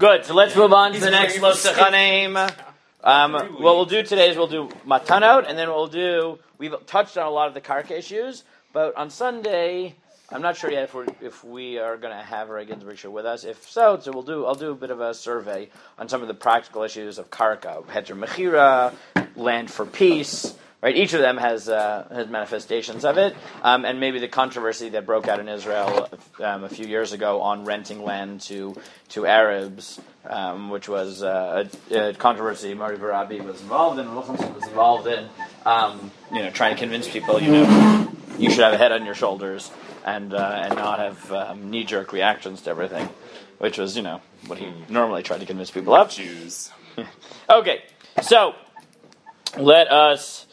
Good. So let's move on to the next Lo Sechanim. What we'll do today is we'll do Matanot, and then we've touched on a lot of the Karka issues, but on Sunday, I'm not sure yet if we are going to have Ray Ginsburg with us. If so, I'll do a bit of a survey on some of the practical issues of Karka, Heter Mechira, land for peace. Right, each of them has manifestations of it, and maybe the controversy that broke out in Israel a few years ago on renting land to Arabs, which was a controversy Mari Barabi was involved in, Wilkinson was involved in, trying to convince people, you should have a head on your shoulders and not have knee-jerk reactions to everything, which was, what he normally tried to convince people of. Jews. Okay, so let us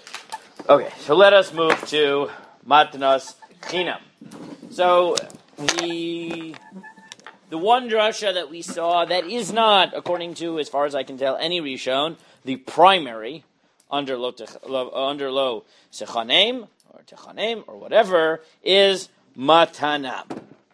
move to Matnos Chinam. So the one drasha that we saw that is not, according to, as far as I can tell, any Rishon, the primary under lo sechanem or techanem or whatever is matana.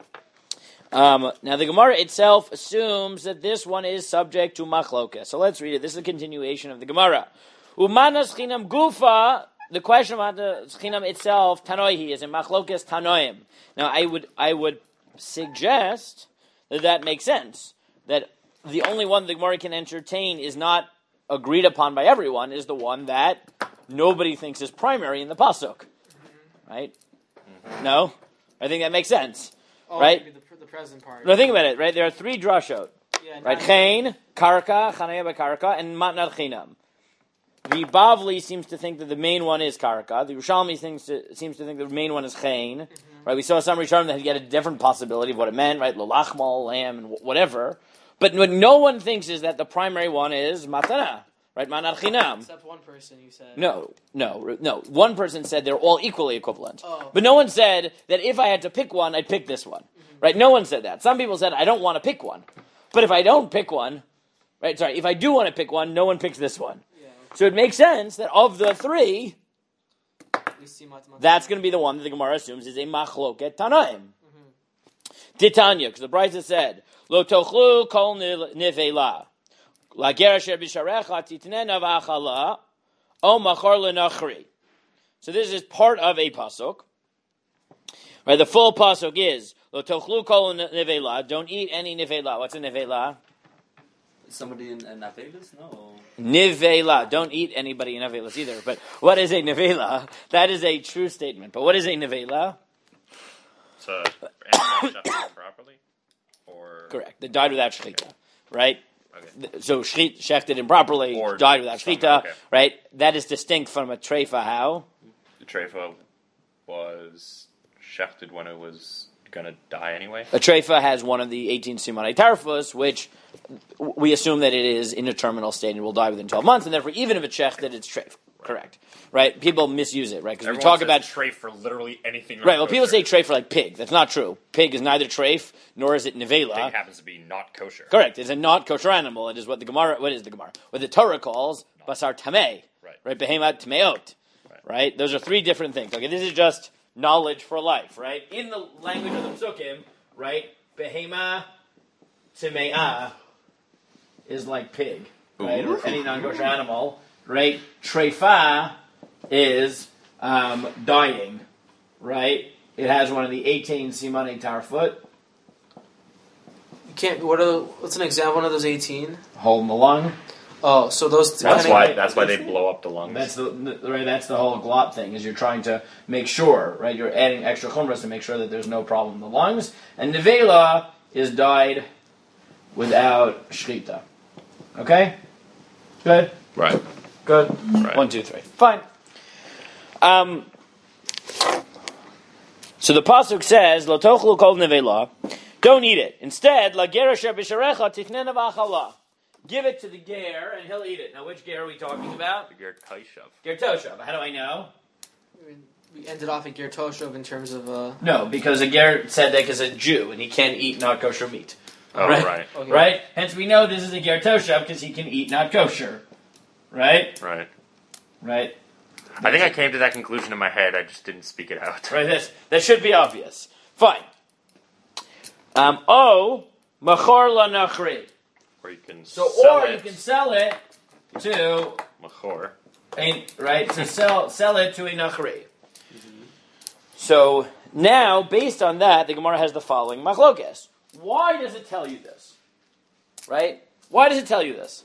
Now the Gemara itself assumes that this one is subject to machloka. So let's read it. This is a continuation of the Gemara. Umanas chinam gufa. The question about the Chinam itself, Tanoihi, is in Machlokes Tanoim. Now, I would suggest that makes sense. That the only one the Gemara can entertain is not agreed upon by everyone, is the one that nobody thinks is primary in the Pasuk. Right? Mm-hmm. No? I think that makes sense. Right? The present part. No, think about it, right? There are three drashot. Yeah, right? Chain, Karka, Chanaya Karka, and Matnat Chinam. The Bavli seems to think that the main one is Karka. The Yerushalmi seems to think that the main one is Chain. Mm-hmm. Right? We saw some Rishonim that had a different possibility of what it meant, right? Lolachmal, lamb, and whatever. But what no one thinks is that the primary one is Matana, right? Manat Chinam. Except one person, you said. No. One person said they're all equally equivalent. Oh. But no one said that if I had to pick one, I'd pick this one. Mm-hmm. Right? No one said that. Some people said, I don't want to pick one. But if I don't pick one, if I do want to pick one, no one picks this one. So it makes sense that of the three, that's going to be the one that the Gemara assumes is a machloket tanaim. Titanya, because the Brisa said, "Lo tochlu kol nivela, la gerasher b'sharecha titnena v'achala, o machar lenachri." So this is part of a pasuk. Right, the full pasuk is "Lo tochlu kol nivela." Don't eat any nivela. What's a nivela? Somebody in Avelis? No. Nivela. Don't eat anybody in Avelis either. But what is a nivela? That is a true statement. But what is a nivela? So, shechted properly? Or... Correct. They died without shechita. Right? Okay. So, shechted improperly, or died without shechita. Okay. Right? That is distinct from a treifa. How? The treifa was shechted when it was going to die anyway? A treifa has one of the 18 simanei tarfus, which we assume that it is in a terminal state and will die within 12 months, and therefore, even if it's shechted, it's treif. Right. Correct. Right? People misuse it, right? Because we talk about treif for literally anything. Right. Well, people say treif for like pig. That's not true. Pig is neither treif nor is it nevela. Pig happens to be not kosher. Correct. It's a not kosher animal. It is what the Gemara. What is the Gemara? What the Torah calls basar tamei. Right. Behemat tameot. Right. Those are three different things. Okay. This is just knowledge for life. Right. In the language of the Psukim. Right. Behema tameah is like pig. Right. Or any non-kosher animal. Right. Treifa is dying, right? It has one of the 18 simanei tarfut. You can't. What's an example? One of those 18. Hole in the lung. Oh, so those. That's why they blow up the lungs. That's That's the whole glot thing. Is you're trying to make sure, right? You're adding extra chumras to make sure that there's no problem in the lungs. And nevela is died without shchita. Okay. Good. Right. Good. Right. 1, 2, 3. Fine. So the pasuk says, "Lo tochlu kol nevela." Don't eat it. Instead, la ger asher b'sharecha tichnena v'achala. Give it to the ger, and he'll eat it. Now, which ger are we talking about? The ger toshav. Ger toshav. How do I know? We ended off at ger toshav in terms of. No, because a ger tzedek is a Jew, and he can't eat not kosher meat. Oh, right. Okay. Right. Hence, we know this is a ger toshav because he can eat not kosher. Right. Right. I think I came to that conclusion in my head. I just didn't speak it out. Right. That should be obvious. Fine. Machor la nachri. Or you can So, sell or it. you can sell it to Machor. right? So sell it to a nachri. So now, based on that, the Gemara has the following machlokes. Why does it tell you this? Right? Why does it tell you this?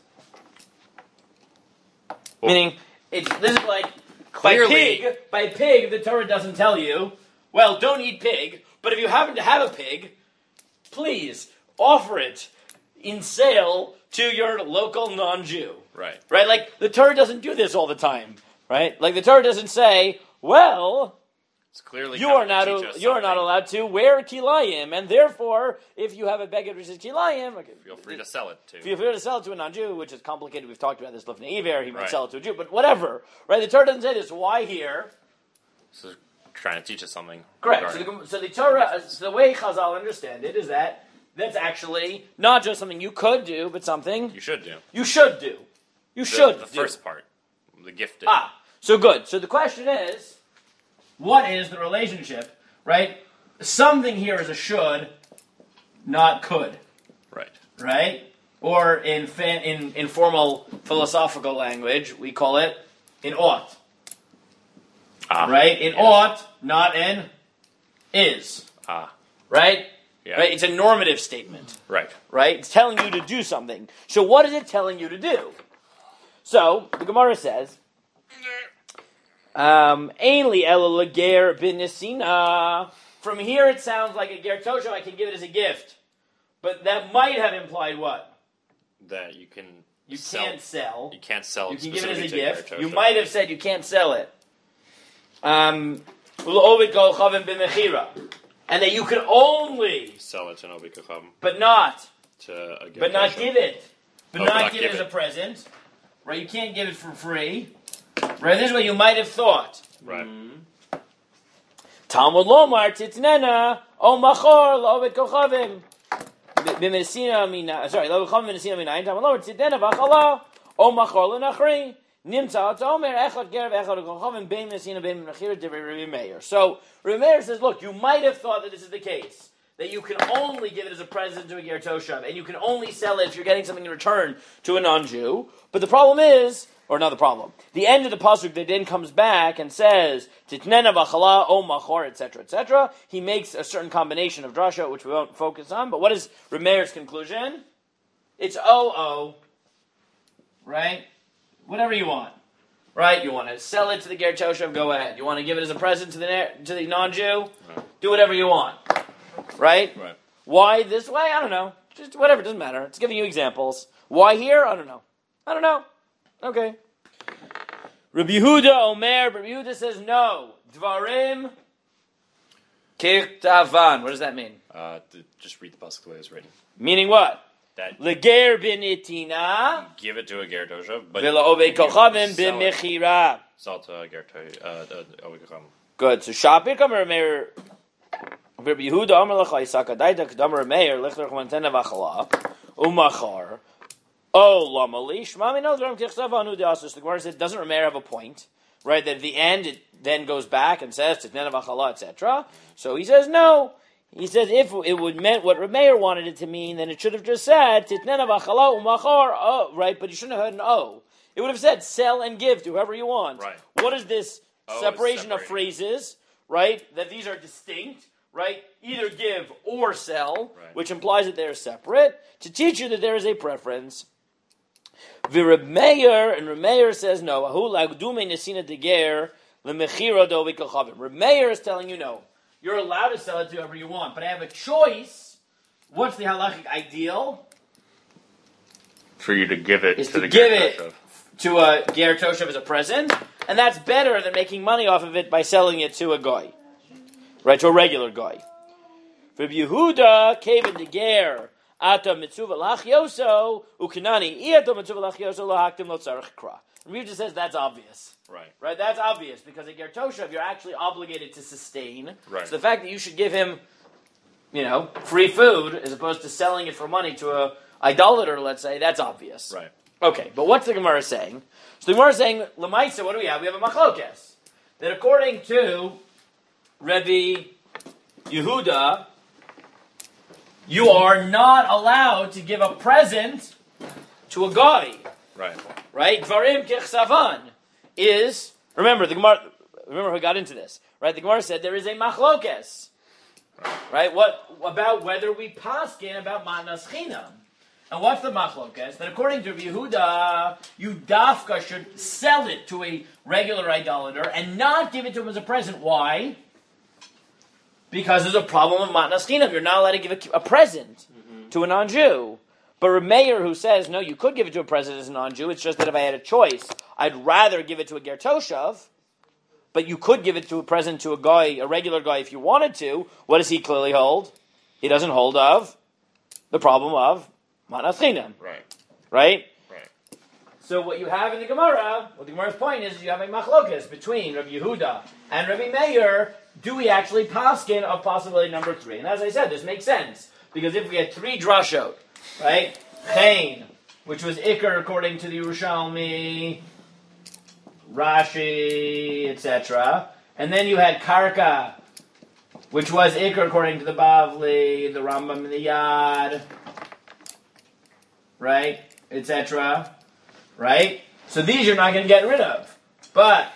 Well, Meaning, this is like clearly, by pig, the Torah doesn't tell you, well, don't eat pig, but if you happen to have a pig, please offer it in sale to your local non-Jew. right. Right? Like, the Torah doesn't do this all the time. Right? Like, the Torah doesn't say, well, It's clearly you are coming to not teach us you are not something. allowed to wear kilayim, and therefore, if you have a beged which is kilayim, Feel free to sell it to. if you're to sell it to a non-Jew, which is complicated, we've talked about this lifnei iver, he might Right. sell it to a Jew, but whatever, right? The Torah doesn't say this. Why here? So trying to teach us something. Correct. regarding- So the Torah, so the way Chazal understand it is that that's actually not just something you could do, but something You should do. you should do. You should The do. first part. The gifted. So good. So the question is, what is the relationship, right? Something here is a should, not could, Right. right? Or in formal philosophical language, we call it an ought, right? An ought, not an is, right? Yeah. Right? It's a normative statement, Right. right? It's telling you to do something. So what is it telling you to do? So the Gemara says, Ainli ela lager bin Nesina. From here it sounds like a ger toshav, I can give it as a gift. But that might have implied what? That you can You sell. can't sell. You can't sell You it can give it as a specifically to gift. Ger You Toshav. might have said you can't sell it. U'lo'ovid kol chavim b'mechira. And that you can only, sell it to Novi Kachavim but not, to a Ger but not Toshav. give it. But Oh, not give it as a present. Right? You can't give it for free. Right? This is what you might have thought. Right. Talmud lomar titnena o machor lo'ovid kol chavim. B'mesina mina, sorry, lo'ovid chavim b'mesina mina. Talmud lomar titnena v'achala o machor l'nachri. Nimtza Omer Echad Ger Echad Kochavim Bein Mesina Bein Mechira Divrei Rabbi Meir. So Rabbi Meir says, look, you might have thought that this is the case, that you can only give it as a present to a ger toshav, and you can only sell it if you're getting something in return to a non-Jew. But the problem is, or not the problem, the end of the pasuk that then comes back and says Titnena v'chala o machor, etc., etc. He makes a certain combination of drasha, which we won't focus on. But what is Rabbi Meir's conclusion? It's o, right? Whatever you want, right? You want to sell it to the ger toshav, go ahead. You want to give it as a present to the non-Jew, do whatever you want, right? Right. Why this way? I don't know. Just whatever, it doesn't matter. It's giving you examples. Why here? I don't know. Okay. Rabbi Yehuda Omer. Rabbi Yehuda says no. Dvarim kirtavan. What does that mean? Just read the pasuk the way it's written. Meaning what? That Leger binitina. give it to a Ger Toshav, but Vila ove kochavim sell it. b'mechira. Sell to a Ger Toshav, Novi Kachavim. Good. So Shapir Kamer Meir. Rabbi Yehuda Omer Lecha Yisaka Daita Kdamer Meir Lichler Chmantena Vachala Umachar. Oh, Lamali Shmami no Dram Tichsav Anu Deasus. The Gemara says, doesn't Rameir have a point, right? That at the end it then goes back and says Titnena Vachala, etc. So he says no. He says if it would meant what Rameir wanted it to mean, then it should have just said Titnena Vachala Umachar. Oh, right? But you shouldn't have had an O. It would have said sell and give to whoever you want. Right. What is this O is separation of separating. phrases? Right? That these are distinct. Right? Either give or sell, Right. which implies that they're separate, to teach you that there is a preference. Reb Meir, and Reb Meir says no. Reb Meir is telling you no. You're allowed to sell it to whoever you want, but I have a choice. What's the halachic ideal? For you to give it Is to to the give Ger it Toshav. to a ger toshav as a present, and that's better than making money off of it by selling it to a guy. Right, to a regular guy. Rabbi Yehuda came in the ger ata mitzuva lachyoso ukinani ata mitzuva lachyoso lahaktim lo tzarich kra. Rabbi Yehuda says that's obvious. Right. Right, that's obvious because a ger toshav you're actually obligated to sustain. Right. So the fact that you should give him, free food as opposed to selling it for money to a idolater, let's say, that's obvious. Right. Okay, but what's the Gemara saying? So the Gemara is saying, Lamaisa, what do we have? We have a machlokes. That according to Rabbi Yehuda, you are not allowed to give a present to a guy. Right. Right? Dvarim kichsavan is, remember who got into this, right? The Gemara said there is a machlokes, right? What about whether we paskin about matnas chinam? And what's the machlokes? That according to Yehuda, you dafka should sell it to a regular idolater and not give it to him as a present. Why? Because there's a problem of matnas chinam. You're not allowed to give a present to a non-Jew. But Reb Meir, who says, no, you could give it to a present as a non-Jew, it's just that if I had a choice, I'd rather give it to a ger toshav, but you could give it to a present to a guy, a regular guy, if you wanted to. What does he clearly hold? He doesn't hold of the problem of matnas chinam. Right? So what you have in the Gemara, the Gemara's point is you have a machlokas between Rabbi Yehuda and Rabbi Meir. Do we actually paskin of possibility number 3? And as I said, this makes sense. Because if we had 3 drashot, right? Chain, which was Iker according to the Yerushalmi, Rashi, etc. And then you had Karka, which was Iker according to the Bavli, the Rambam, and the Yad, right? Etc. Right? So these you're not going to get rid of. But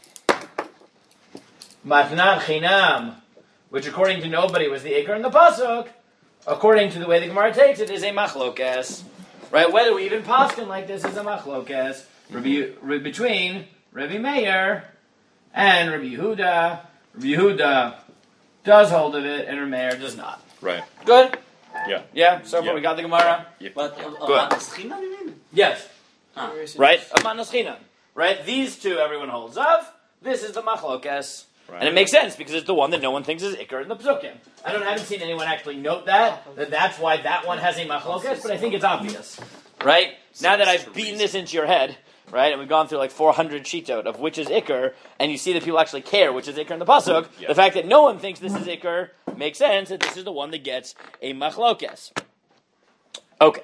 Matnat Chinam, which according to nobody was the Iker and the Pasuk, according to the way the Gemara takes it, is a machlokes. Right? Whether we even paskin like this is a machlokes between Rabbi Meir and Rabbi Yehuda. Rabbi Yehuda does hold of it, and Rabbi Meir does not. Right. Good? Yeah. Yeah? So far we got the Gemara? Yeah. But Good. Chinam, you mean? Yes. Ah. Right? Of matnas chinam. Right? These two everyone holds of. This is the machlokes. Right. And it makes sense because it's the one that no one thinks is Iker in the Psukim. I haven't seen anyone actually note that's why that one has a machlokes, but I think it's obvious. Right? Now that I've beaten this into your head, right, and we've gone through like 400 shitot of which is Iker, and you see that people actually care which is Iker in the Pasuk, the fact that no one thinks this is Iker makes sense that this is the one that gets a machlokes. Okay.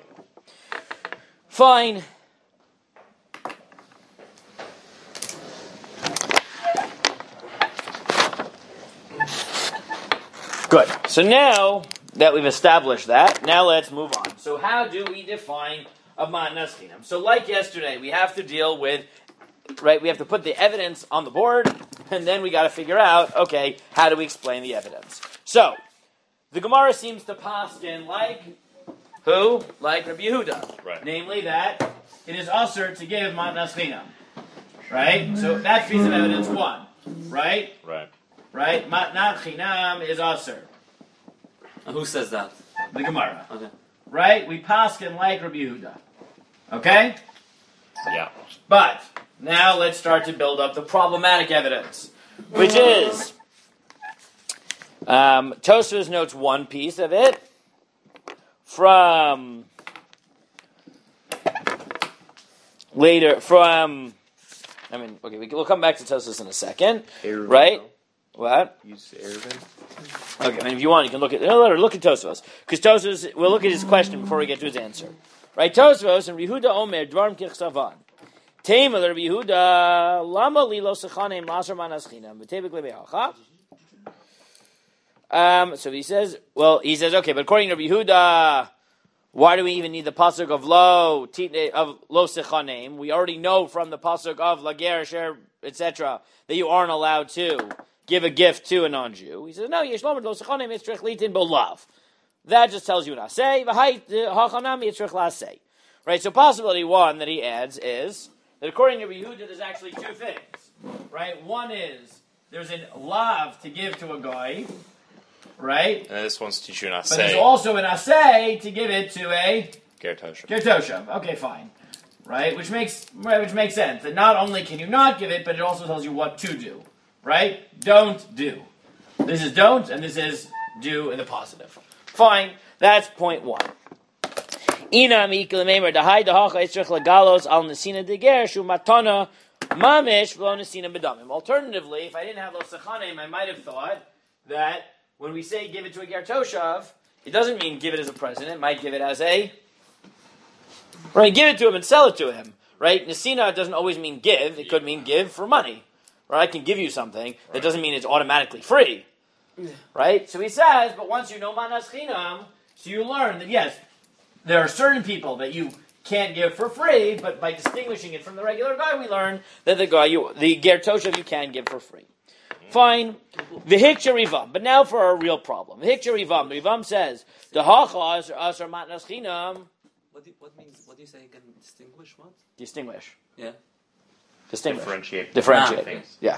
Fine. Good. So now that we've established that, now let's move on. So how do we define a matnas chinam? So like yesterday, we have to deal with, right, we have to put the evidence on the board, and then we got to figure out, okay, how do we explain the evidence? So, the Gemara seems to paskin like, who? Like Rabbi Yehuda. Right. Namely that it is usher to give matnas chinam. Right? So that's piece of evidence 1. Right? Right. Right? Matnat chinam is usher. And who says that? The Gemara. Okay. Right? We paskin like Rabbi Yehuda. Okay? Yeah. But now let's start to build up the problematic evidence, which is Tosfos notes one piece of it from later we'll come back to Tosfos in a second, Eruvin, right? though. What? Use Eruvin. Okay, and if you want, you can look at Tosfos, because Tosfos, we'll look at his question before we get to his answer. Right, Tosfos and Yehuda Omer Dvarim Kichsavan. Teimel Rabbi Yehuda Lama Lilo Sechanim Laser Manas Chinam V'Tebek Lebeacha. So he says, okay, but according to Rabbi Yehuda, why do we even need the pasuk of lo sechanim? We already know from the pasuk of lager sher etc. that you aren't allowed to give a gift to a non-Jew. He says, no, yeshlomer lo sechanim yitzrich litin bolav. That just tells you an asay. V'hait hachanam yitzrich lasay. Right. So possibility 1 that he adds is that according to Rabbi Yehuda, there's actually 2 things. Right. One is there's an lav to give to a guy. Right? And this one's teaching an But there's also an assay to give it to a Gertosha. Gertosha. Okay, fine. Right? Which makes sense. That not only can you not give it, but it also tells you what to do. Right? Don't do. This is don't, and this is do in the positive. Fine. That's point 1. Alternatively, if I didn't have Lo Sechanim, I might have thought that when we say give it to a Gertoshav, it doesn't mean give it as a present. It might give it as a... Right, give it to him and sell it to him. Right? Nesina doesn't always mean give. It could mean give for money. Right? I can give you something. That doesn't mean it's automatically free. Right? So he says, but once you know Manas Chinam, so you learn that yes, there are certain people that you can't give for free, but by distinguishing it from the regular guy, we learn that the ger toshav, you can give for free. Fine. V'hikcha rivam. But now for our real problem. V'hikcha rivam. The Rivam says, the hacha asar matnas chinam. What do you say again? Distinguish what? Distinguish. Yeah. Distinguish. Differentiate. Yeah.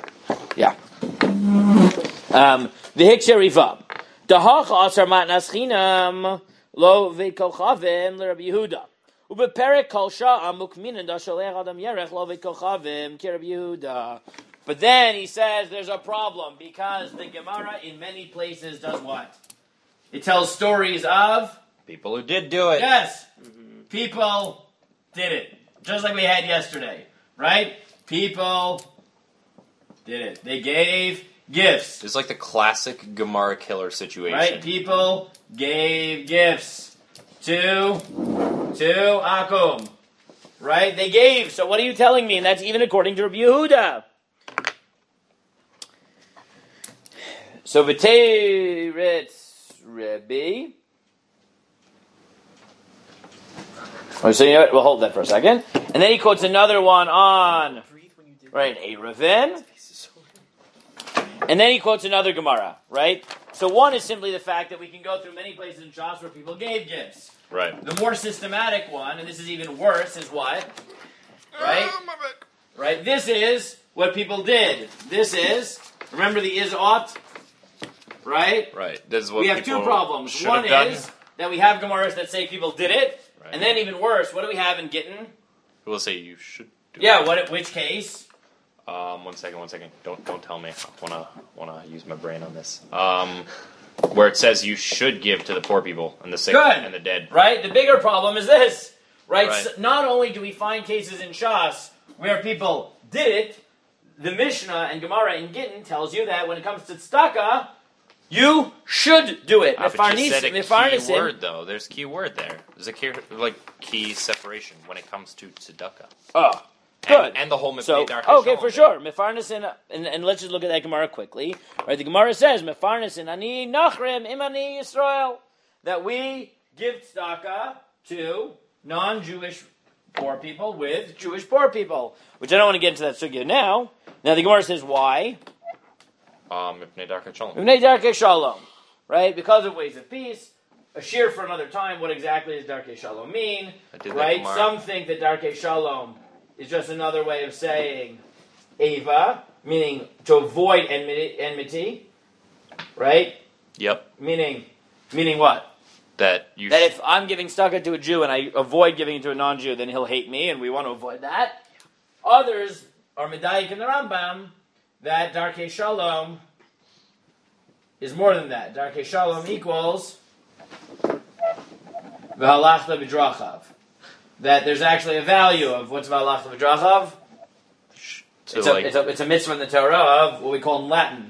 V'hikcha rivam. The hacha asar matnas chinam lo v'kochavim l'Rabbi Yehuda. Ubeperek kol sha'am mukminin da sholech adam yerech lo v'kochavim ki Rabbi Yehuda. But then he says there's a problem because the Gemara in many places does what? It tells stories of People who did do it. yes, people did it, just like we had yesterday, right? People did it. They gave gifts, It's like the classic Gemara killer situation. right? People gave gifts to Akum, right? They gave. So what are you telling me? And that's even according to Rabbi Yehuda. So v'teiretz Rebbe. So you know what? We'll hold that for a second. And then he quotes another one on, right, Erevin. And then he quotes another Gemara, right? So one is simply the fact that we can go through many places in Shas where people gave gifts. Right. The more systematic one, and this is even worse, is what? Right? Right? This is what people did. This is, remember the is ought? Right? Right. This is what We have people two problems. should One have done. is that we have Gemaras that say people did it, Right. and then even worse, what do we have in Gittin? We'll say you should do Yeah, it. which case? One second. Don't tell me. I wanna use my brain on this. Where it says you should give to the poor people and the sick Good. and the dead. Right? The bigger problem is this. Right? Right. So not only do we find cases in Shas where people did it, the Mishnah and Gemara in Gittin tells you that when it comes to tzedakah, you should do it. But you said a key Mefarnisim- word though. There's a key word there. There's a key separation when it comes to tzedakah. Oh, good. And the whole So, Mepnei Darkei okay, Shalom for thing. sure. Mefarnisin, and let's just look at that Gemara quickly. Right, the Gemara says, Mefarnisin ani nachrim imani Yisrael, that we give tzedakah to non-Jewish poor people with Jewish poor people, which I don't want to get into that sugya now. Now the Gemara says, why? Mepnei Darkei Shalom. Mipnei Darkei Shalom, right? Because of ways of peace. A shear for another time. What exactly does Darkei Shalom mean? I did that Right? Gemara. Some think that Darkei Shalom is just another way of saying Ava, meaning to avoid enmity, right? Yep. Meaning what? That you. That if I'm giving tzedakah to a Jew and I avoid giving it to a non-Jew, then he'll hate me, and we want to avoid that. Others are Medayik and the Rambam that Darkei Shalom is more than that. Darkei Shalom equals V'halachta b'drachav. That there's actually a value of what's V'halachta b'drachav. to It's a mitzvah in the Torah of what we call in Latin.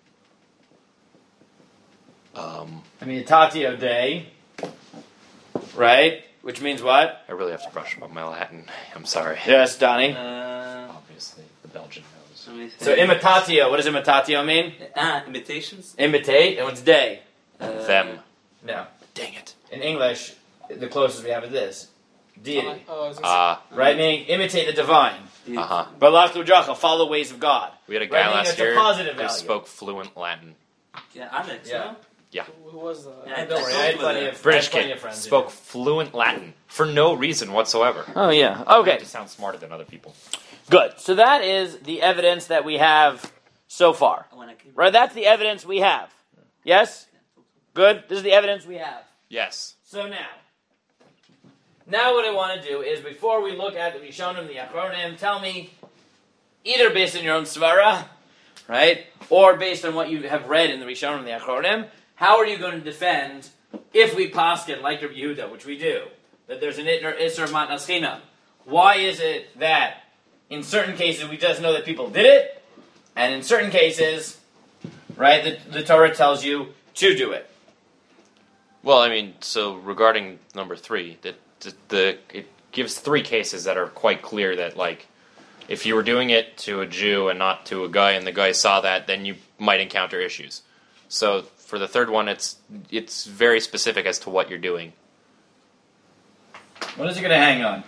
Tatio Day, right? Which means what? I really have to brush up on my Latin. I'm sorry. Yes, Donnie. Obviously, the Belgian knows. Let me think. So imitatio, what does imitatio mean? Imitations? Imitate, and what's day? Them. No. Dang it. In English, the closest we have is this. Deity. Ah. Right? Meaning imitate the divine. Uh-huh. V'halachta b'drachav, follow the ways of God. We had a Right, guy meaning last it's a year positive who value. spoke fluent Latin. Yeah, Alex, Yeah. no? Who was that? Yeah, Don't worry, I had plenty of British plenty kid of friends. spoke fluent Latin for no reason whatsoever. Oh, yeah. Okay. To sound smarter than other people. Good. So that is the evidence that we have so far. Right? That's the evidence we have. Yes? Good? This is the evidence we have. Yes. So now what I want to do is, before we look at the Rishonim, the Achronim, tell me, either based on your own Svara, right, or based on what you have read in the Rishonim and the Achronim, how are you going to defend, if we paskin like Rabbi Yehuda, which we do, that there's an Itner Isser Matnas Chinam? Why is it that in certain cases we just know that people did it, and in certain cases, right, the Torah tells you to do it? Well, I mean, so regarding number 3, it gives 3 cases that are quite clear that, like, if you were doing it to a Jew and not to a guy, and the guy saw that, then you might encounter issues. So for the third one, it's very specific as to what you're doing. What is it going to hang on?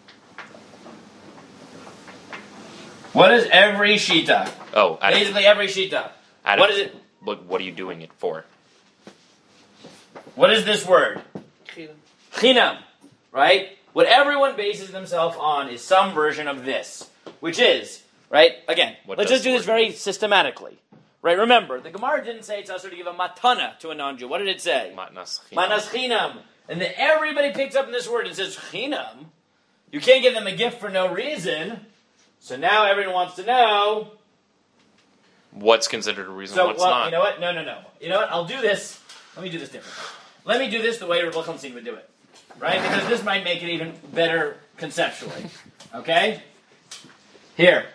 What is every shita? Oh, Basically every shita. What is it? What are you doing it for? What is this word? Chinam. Chinam. Right? What everyone bases themselves on is some version of this. Which is, right? Again, What let's does just do the this word very systematically. Right? Remember, the Gemara didn't say it's also to give a matana to a non-Jew. What did it say? Matnas chinam. Manas chinam. And then everybody picks up in this word and says chinam. You can't give them a gift for no reason. So now everyone wants to know. What's considered a reason? So, what's well, not? you know what? No. You know what? I'll do this. Let me do this differently. Let me do this the way Rabbi Khansin would do it. Right? Because this might make it even better conceptually. Okay? Here.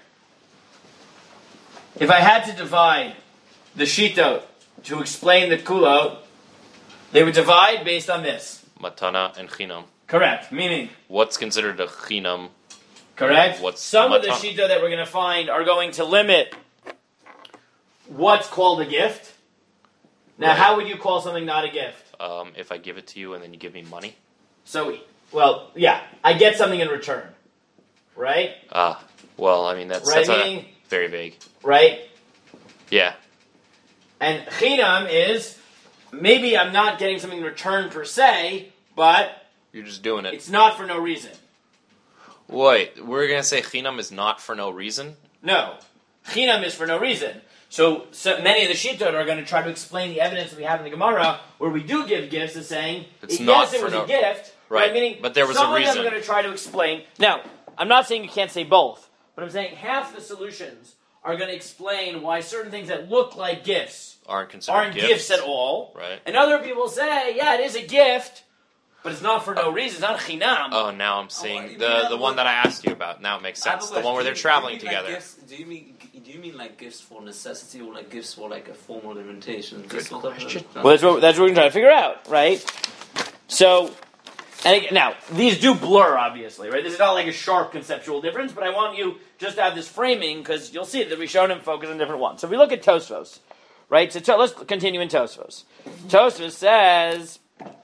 If I had to divide the shitot to explain the kulot, they would divide based on this. Matana and chinam. Correct. Meaning, What's considered a chinam? correct? What's Some of the matana? shita that we're going to find are going to limit what's called a gift. Now, Right. how would you call something not a gift? If I give it to you and then you give me money. So, well, yeah, I get something in return. Right? Well, I mean that's Right, that's meaning- very vague. Right? Yeah. And chinam is, maybe I'm not getting something in return per se, but You're just doing it. it's not for no reason. Wait, we're gonna say chinam is not for no reason? No. Chinam is for no reason. So many of the Shittot are going to try to explain the evidence that we have in the Gemara where we do give gifts as saying, It's yes, not it for was no- a gift, Right, Meaning but there was a some of reason. them are going to try to explain. Now, I'm not saying you can't say both, but I'm saying half the solutions are going to explain why certain things that look like gifts Aren't considered aren't gifts at all. Right. And other people say, yeah, it is a gift, but it's not for no reason. It's not chinam. Oh, now I'm seeing you mean the the one one- that I asked you about. Now it makes I have a sense. The one where they're question. traveling Do you mean like together. gifts- do you mean like gifts for necessity or like gifts for like a formal invitation? Good Just sort of, question. Well, that's what we're going to try to figure out, right? So, and again, now, these do blur, obviously, right? This is not like a sharp conceptual difference, but I want you just to have this framing, because you'll see that Rishonim focus on different ones. So if we look at Tosfos, right? So let's continue in Tosfos. Tosfos says,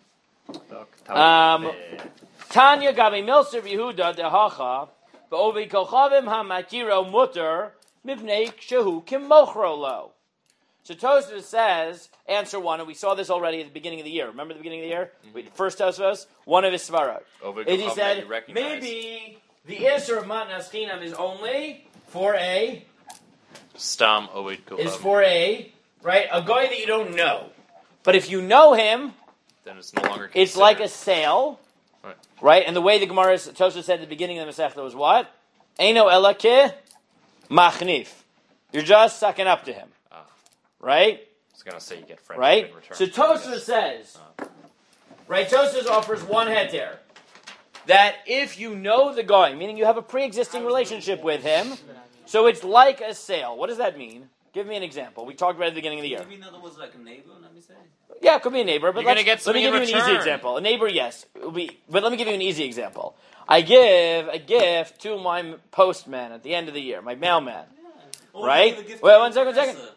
Tanya Gabi Milser Yehuda Dehacha, Ba'ovi Kochavim HaMakiro Mutter, Mivnei Shehu Kimochro Lo. So Tosfos says, answer one, and we saw this already at the beginning of the year. Remember the beginning of the year? First Tosfos, one of his svarot. Oved And he Kochav that said, you recognize. maybe the answer of Matnas Chinam is only for a, Stam Oved Kochav. is for a, right, a guy that you don't know. But if you know him, Then it's no longer considered. it's like a sale, Right. right? And the way the Gemara, Tosfos said at the beginning of the Masechta was what? Eino elake machnif. You're just sucking up to him, right? I was going to say you get friendship Right? in return. So Tosfos says, right, Tosfos offers one heter, that if you know the guy, meaning you have a pre-existing relationship with him, so it's like a sale. What does that mean? Give me an example. We talked about it at the beginning of the year. Maybe in other words like a neighbor, let me say. Yeah, it could be a neighbor, but You're gonna let's- get let me something give in you an easy return. example. A neighbor, yes. But let me give you an easy example. I give a gift to my postman at the end of the year, my mailman. Or Right? give a gift Wait, to one your second. professor.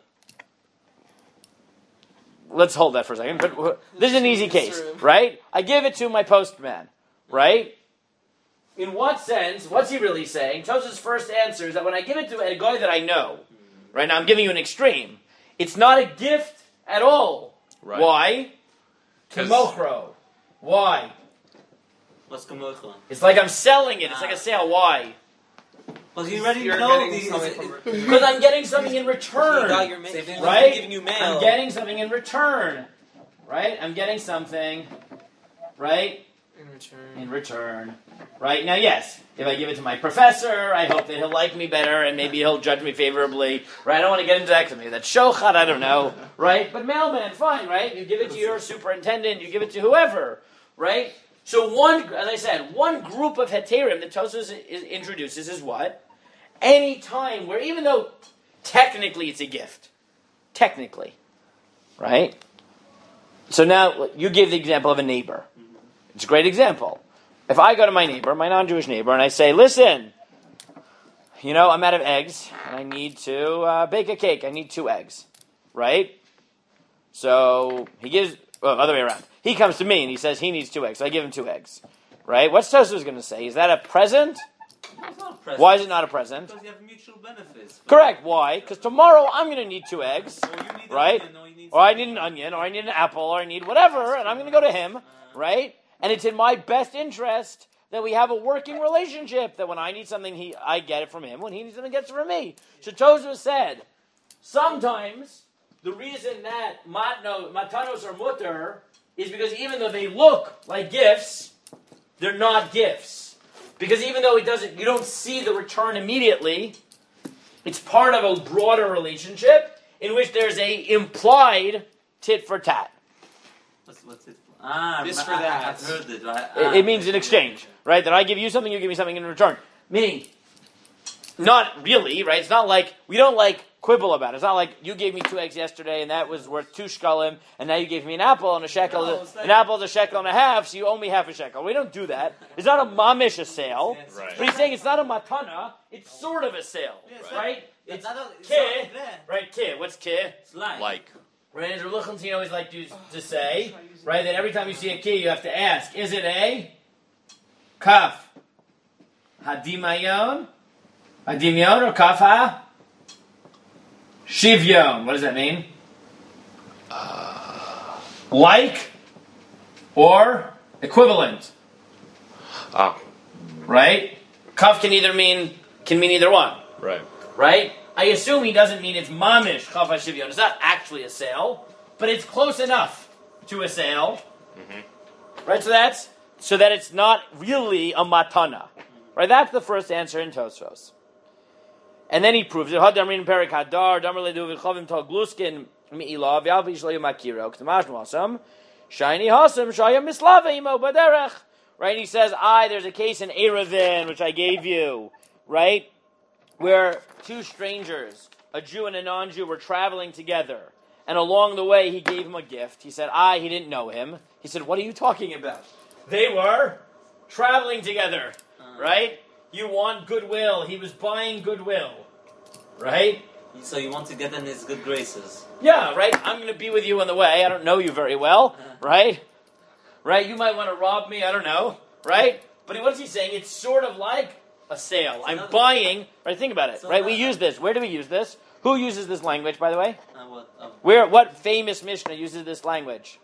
Let's hold that for a second. But this is an easy case, right? I give it to my postman, right? In what sense? What's he really saying? Tosfos' first answer is that when I give it to a guy that I know, right now I'm giving you an extreme, it's not a gift at all. Right. Why? 'Cause- Mochro. Why? What's Kamocha? It's like I'm selling it. It's like a sale. Why? Well, you already You're know getting something from Because I'm getting something in You return. got your mail. Right? Giving you mail. I'm getting something in return. Right? I'm getting something. Right? in return. In return. Right? Now, yes, if I give it to my professor, I hope that he'll like me better and maybe he'll judge me favorably. Right? I don't want to get into that. Maybe that's shochat, I don't know. Right? But mailman, fine, right? You give it to your superintendent, you give it to whoever. Right? So as I said, one group of heterim that Tosfos introduces is what? Any time where, even though technically it's a gift, technically, right? So now you give the example of a neighbor. It's a great example. If I go to my neighbor, my non-Jewish neighbor, and I say, listen, you know, I'm out of eggs, and I need to bake a cake. I need 2 eggs, right? So he gives, other way around. He comes to me and he says he needs 2 eggs. So I give him 2 eggs, right? What's Tosfos going to say? Is that a present? It's not a present. Why is it not a present? Because you have mutual benefits. Correct. Why? Because tomorrow I'm going to need 2 eggs, Or you need right? an onion, or you need Or I something. need an onion, or I need an apple, or I need whatever, and I'm going to go to him, right? And it's in my best interest that we have a working relationship, that when I need something, I get it from him. When he needs something, he gets it from me. So Tosfos said, sometimes the reason that matanos are mutter is because even though they look like gifts, they're not gifts. Because even though you don't see the return immediately, it's part of a broader relationship in which there's a implied tit for tat. What's it? This for that. I've heard it. Right? It means an exchange, right? That I give you something, you give me something in return. Meaning, not really, right? It's not like, we don't like quibble about it. It's not like you gave me 2 eggs yesterday and that was worth 2 shekalim, and now you gave me an apple and a shekel. No, it's like- an apple is a shekel and a half, so you owe me half a shekel. We don't do that. It's not a mamish a sale. Right. But he's saying it's not a matana, it's sort of a sale, Yes, right? It's It's not keh, there. right? Keh. What's keh? It's like. Like. Right, as Rav Lichtenstein always like to say, right, that every time you see a key, you have to ask, is it a kaf hadimayon, hadimyon, or kaf ha shivyon? What does that mean? Like or equivalent, Ah, right? Kaf can mean either one. right. Right? I assume he doesn't mean it's mamish chaf shivyon. It's not actually a sale, but it's close enough to a sale. Right? So that it's not really a matana. Right? That's the first answer in Tosfos. And then he proves it. Hadamrin perik hadar damar ledu v'chavim tal gluskin mi'ilav yalvi shloyu makiro k'tamash masam shiny hasam shaya mislava imo baderech. Right? He says, there's a case in Erevin, which I gave you. Right? Where 2 strangers, a Jew and a non-Jew, were traveling together. And along the way, he gave him a gift. He said, he didn't know him. He said, what are you talking about? They were traveling together, right? You want goodwill. He was buying goodwill, right? So you want to get in his good graces. Yeah, right? I'm going to be with you on the way. I don't know you very well, right? Right? You might want to rob me. I don't know, right? But what's he saying? It's sort of like a sale. I'm buying, right? Think about it, right? We use this. Where do we use this? Who uses this language, by the way? What famous Mishnah uses this language?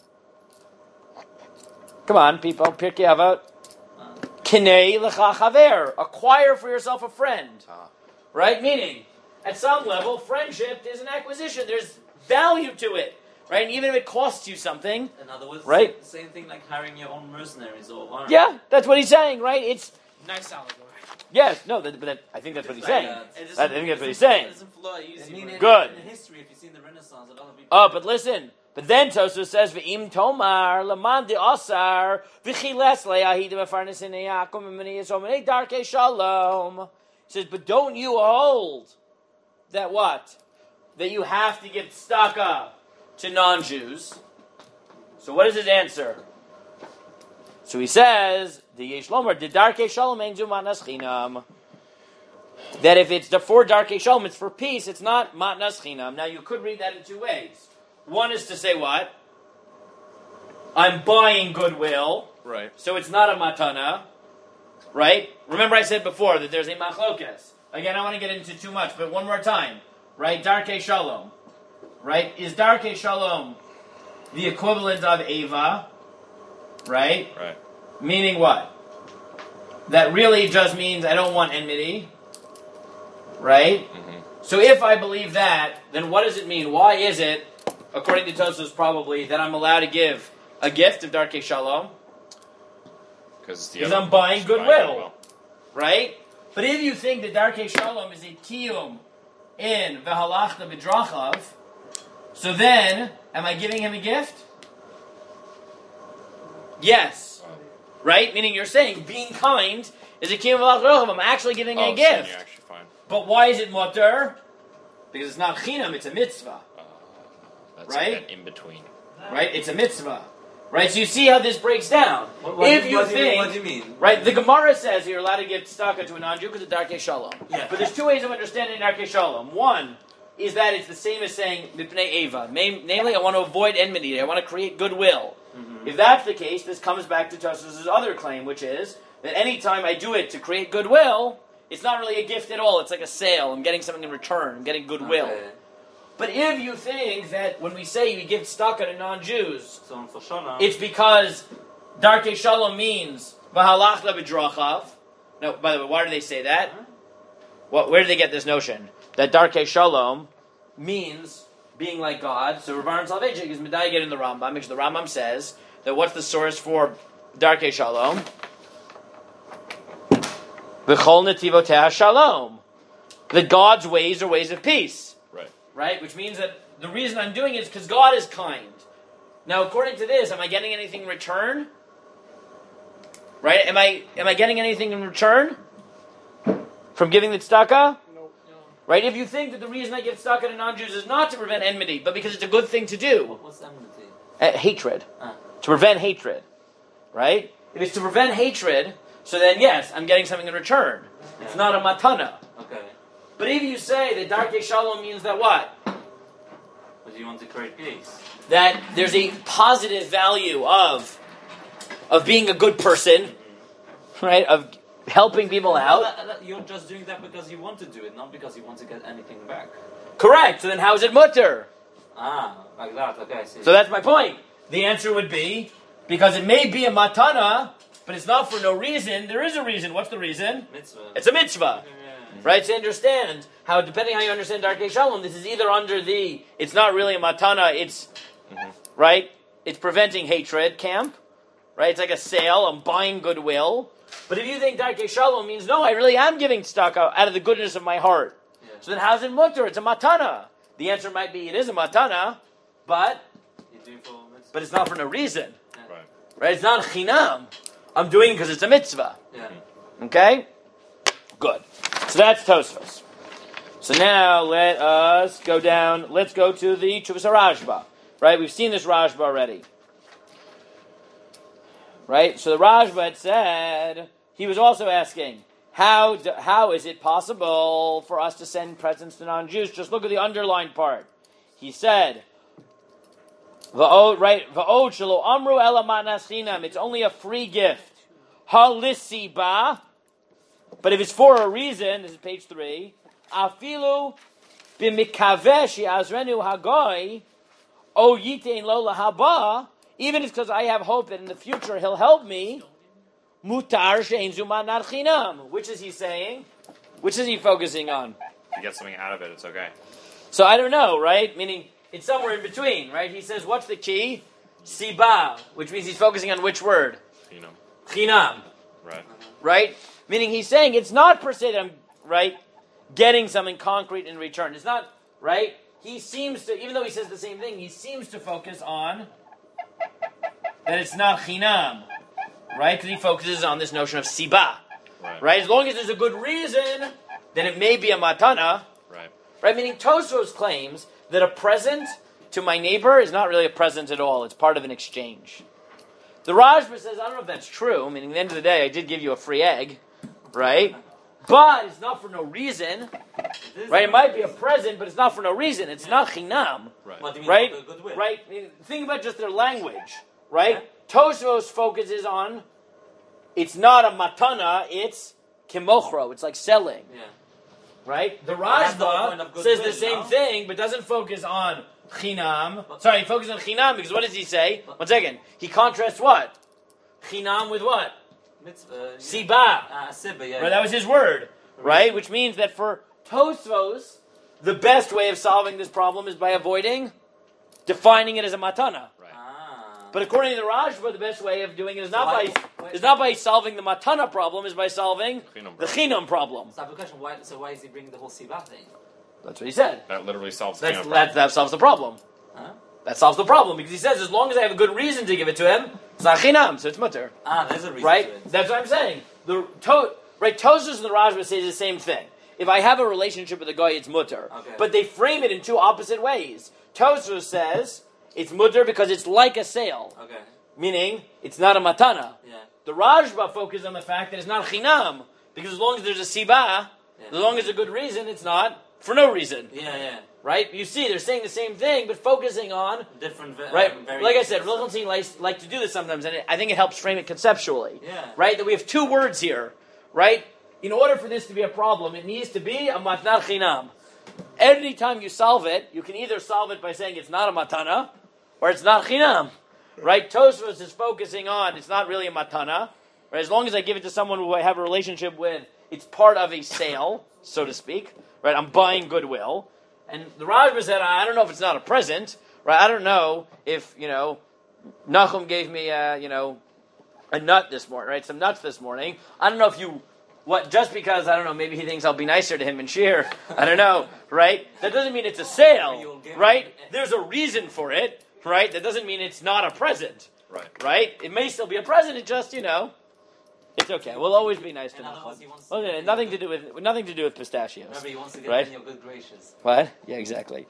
Come on, people. Pirkei Avot. Kinei lecha chaver. Acquire for yourself a friend. Right? Meaning, at some level, friendship is an acquisition. There's value to it. Right? And even if it costs you something. In other words, right? Same thing like hiring your own mercenaries or Yeah, that's what he's saying, right? It's Nice allegory. yes, no, I think that's what he's saying. I think that's what he's saying. In Good. In history, if you've seen the Renaissance, a lot of people. Oh, but listen. But then Tosfos says, "V'im tomar laman de asar v'chiles le'ahid v'farnesin yakum v'miniyas omenei darkei shalom." He says, but don't you hold that what? That you have to give tzedakah to non-Jews. So what is his answer? So he says, "The yesh lomer de darkei shalom ein zumanas chinam." That if it's for darkei shalom, it's for peace. It's not matnas chinam. Now you could read that in 2 ways. One is to say what? I'm buying goodwill. Right. So it's not a matana. Right? Remember I said before that there's a machlokes. Again, I don't want to get into too much, but one more time. Right? Darkei shalom. Right? Is darkei shalom the equivalent of Ava? Right? Right. Meaning what? That really just means I don't want enmity. Right? Mm-hmm. So if I believe that, then what does it mean? Why is it, according to Tosfos probably, that I'm allowed to give a gift of Darkei Shalom? Because I'm buying goodwill. Right? But if you think that Darkei Shalom is a kiyum in V'halachta B'drachav, so then, am I giving him a gift? Yes. Right? Meaning you're saying being kind is a kiyum V'halachta B'drachav. I'm actually giving a So gift. you're actually fine. But why is it mutter? Because it's not chinam, it's a mitzvah. That's Right? Like in between. Right? It's a mitzvah. Right? So you see how this breaks down. What do you mean? Right, the Gemara says you're allowed to give tzedakah to a non-Jew because of Darkei Shalom. Yeah. But there's 2 ways of understanding Darkei Shalom. One is that it's the same as saying Mipnei Eva. Namely, I want to avoid enmity. I want to create goodwill. If that's the case, this comes back to Tosfos' other claim, which is that anytime I do it to create goodwill, it's not really a gift at all. It's like a sale. I'm getting something in return. I'm getting goodwill. Okay. But if you think that when we say we give tzedakah to non-Jews, So for Shalom, it's because Darkei Shalom means V'halachta b'drachav. No, by the way, why do they say that? Where do they get this notion? That Darkei Shalom means being like God. So Rav Aaron Soloveitchik is medayek in the Rambam, because the Rambam says that what's the source for Darkei Shalom? V'chol netivotei shalom. That God's ways are ways of peace. Right? Which means that the reason I'm doing it is because God is kind. Now, according to this, am I getting anything in return? Right? Am I getting anything in return from giving the tzedakah? No. Right? If you think that the reason I give tzedakah to non-Jews is not to prevent enmity, but because it's a good thing to do, what's enmity? hatred. Ah. To prevent hatred. Right? If it's to prevent hatred, so then yes, I'm getting something in return. It's not a matana. Okay. But if you say that Darkei Shalom means that what? But you want to create peace. That there's a positive value of being a good person, right? Of helping people out. You're just doing that because you want to do it, not because you want to get anything back. Correct. So then how is it mutter? Like that. Okay, I see. So that's my point. The answer would be, because it may be a matana, but it's not for no reason. There is a reason. What's the reason? Mitzvah. It's a mitzvah. Right, to understand how, depending how you understand Darkei Shalom, this is either under the, it's not really a matana, it's, right, it's preventing hatred camp, right, it's like a sale, I'm buying goodwill. But if you think Darkei Shalom means, no, I really am giving tzedakah out of the goodness of my heart, so then how's it mutter? It's a matana. The answer might be, it is a matana, but it's not for no reason. Right, it's not chinam. I'm doing it because it's a mitzvah. Okay? Good. So that's Tosfos. So now let us go down. Let's go to the Chuvas Rashba. Right? We've seen this Rashba already. Right? So the Rashba had said, he was also asking, how is it possible for us to send presents to non-Jews? Just look at the underlined part. He said, Va'od shelo amru ela matnas chinam. It's only a free gift. Halisiba. But if it's for a reason, this is page 3, afilu b'mikaveh she'azrenu hagoy o yitein lo lahaba, even if it's because I have hope that in the future he'll help me, mutar she'ein zuman nar chinam. Which is he saying? Which is he focusing on? If you get something out of it, it's okay. So I don't know, right? Meaning, it's somewhere in between, right? He says, what's the key? Siba, which means he's focusing on which word? Chinam. Right? Meaning he's saying it's not per se that I'm, right, getting something concrete in return. It's not, right? He seems to, even though he says the same thing, he seems to focus on that it's not chinam. Right? Because he focuses on this notion of siba. Right? As long as there's a good reason, then it may be a matana. Right? Meaning Tosfos claims that a present to my neighbor is not really a present at all. It's part of an exchange. The Rashba says, I don't know if that's true. Meaning, at the end of the day, I did give you a free egg. Right? But it's not for no reason. Right? It might be a present, but it's not for no reason. It's not chinam. Right? Right? Think about just their language. Right? Tosfos focuses on, it's not a matana, it's kimochro. It's like selling. Right? The Rashba says the same thing, but doesn't focus on chinam. Sorry, he focuses on chinam because what does he say? One second. He contrasts what? Chinam with what? Siba. Right, that was his word. Right? Which means that for Tosfos, the best way of solving this problem is by avoiding defining it as a matana. But according to the Rashba, the best way of doing it is not by solving the matana problem, is by solving the chinam problem. So I have a question. Why is he bringing the whole siba thing? That's what he said. That literally solves the chinam problem. That solves the problem. That solves the problem, because he says as long as I have a good reason to give it to him, it's not chinam, so it's mutter. There's a reason right? to it. That's what I'm saying. Tosfos and the Rashba say the same thing. If I have a relationship with a guy, it's mutter. Okay. But they frame it in two opposite ways. Tosfos says it's mutter because it's like a sale. Okay. Meaning, it's not a matana. Yeah. The Rashba focuses on the fact that it's not chinam, because as long as there's a siba, as long as there's a good reason, it's not for no reason. Yeah. right? You see, they're saying the same thing, but focusing on Different. right. Like I said, variations. Lichtenstein like to do this sometimes, and I think it helps frame it conceptually. Yeah. Right. That we have two words here, right? In order for this to be a problem, it needs to be a matnat chinam. Every time you solve it, you can either solve it by saying it's not a matana, or it's not chinam. Right? Tosfos is focusing on it's not really a matana. Right? As long as I give it to someone who I have a relationship with, it's part of a sale, so to speak. Right? I'm buying goodwill. And the Rajba said, I don't know if it's not a present. Right? I don't know if, Nachum gave me, a nut this morning, right? Some nuts this morning. I don't know if just because, I don't know, maybe he thinks I'll be nicer to him in Shir. I don't know, right? That doesn't mean it's a sale, right? There's a reason for it, right? That doesn't mean it's not a present, right? It may still be a present, it just, it's okay. We'll always be nice to Nachum. Nothing to do with pistachios. Remember, he wants to get right? in your good gracious. What? Yeah, exactly.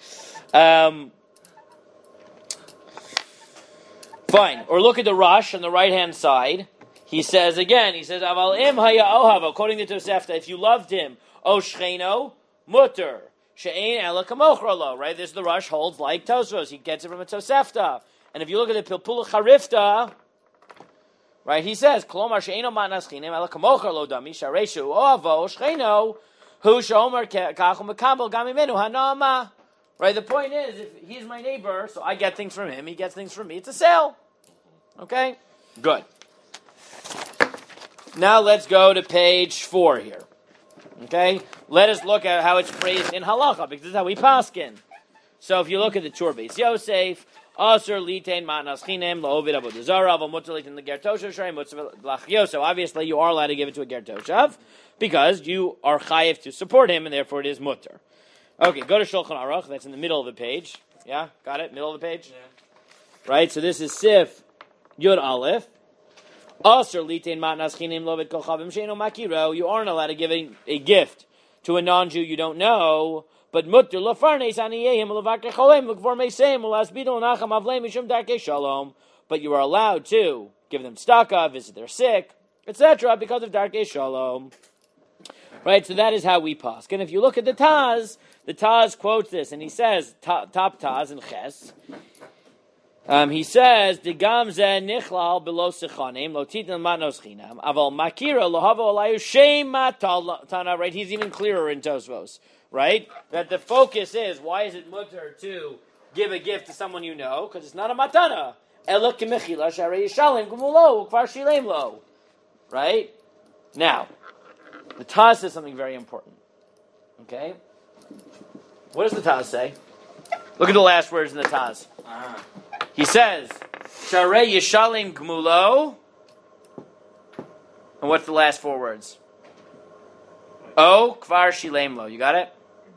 Fine. Or look at the Rush on the right-hand side. He says, Aval im haya ohav, according to Tosefta, if you loved him, o shcheno, mutter, she'ein ela kamochra lo, right? This the Rush holds like Tosfos. He gets it from a Tosefta. And if you look at the Pilpula Charifta, right, he says, Kolomar she'eno matnas chinem ela kamochra lo dami, shareshu ohavo, shcheno, hu shomer kachum mekabel gamimenu hanama. Right, the point is, if he's my neighbor, so I get things from him, he gets things from me, it's a sale. Okay? Good. Now let's go to page 4 here. Okay? Let us look at how it's phrased in halacha, because this is how we paskin. So if you look at the Tur Beis Yosef, Asur litain matnas chinem la'ovid avodah zara v'mutar litain leger toshav shrei mutar lachyo. So obviously you are allowed to give it to a ger toshav because you are chayiv to support him, and therefore it is mutar. Okay, go to Shulchan Aruch. That's in the middle of the page. Yeah, got it. Middle of the page. Yeah. Right. So this is Sif Yud Aleph. Asur litain matnas chinem lo'ovid kochavim she'eno makiro. You aren't allowed to give a gift to a non-Jew you don't know. But mutter lafarnes aniyehim levakar cholem l'kvor meiseim l'asbidol nacham avleim mishum darkei shalom. But you are allowed to give them tzedakah, visit their sick, etc. because of darkei shalom. Right, so that is how we pass. And if you look at the Taz quotes this, and he says, top Taz in Ches, he says, Digam ze nichlal below sechanim, lo titan matnos chinam, aval makira lohavo alayu shem matana, right, he's even clearer in Tosfos. Right? That the focus is, why is it mutter to give a gift to someone you know? Because it's not a matana. Ela k'mechila sharei yishalim gumulo ukvar shilem lo. Right? Now, the Taz says something very important. Okay? What does the Taz say? Look at the last words in the Taz. He says, sharei yishalim gumulo. And what's the last 4 words? Oh, kvar shilem lo. You got it?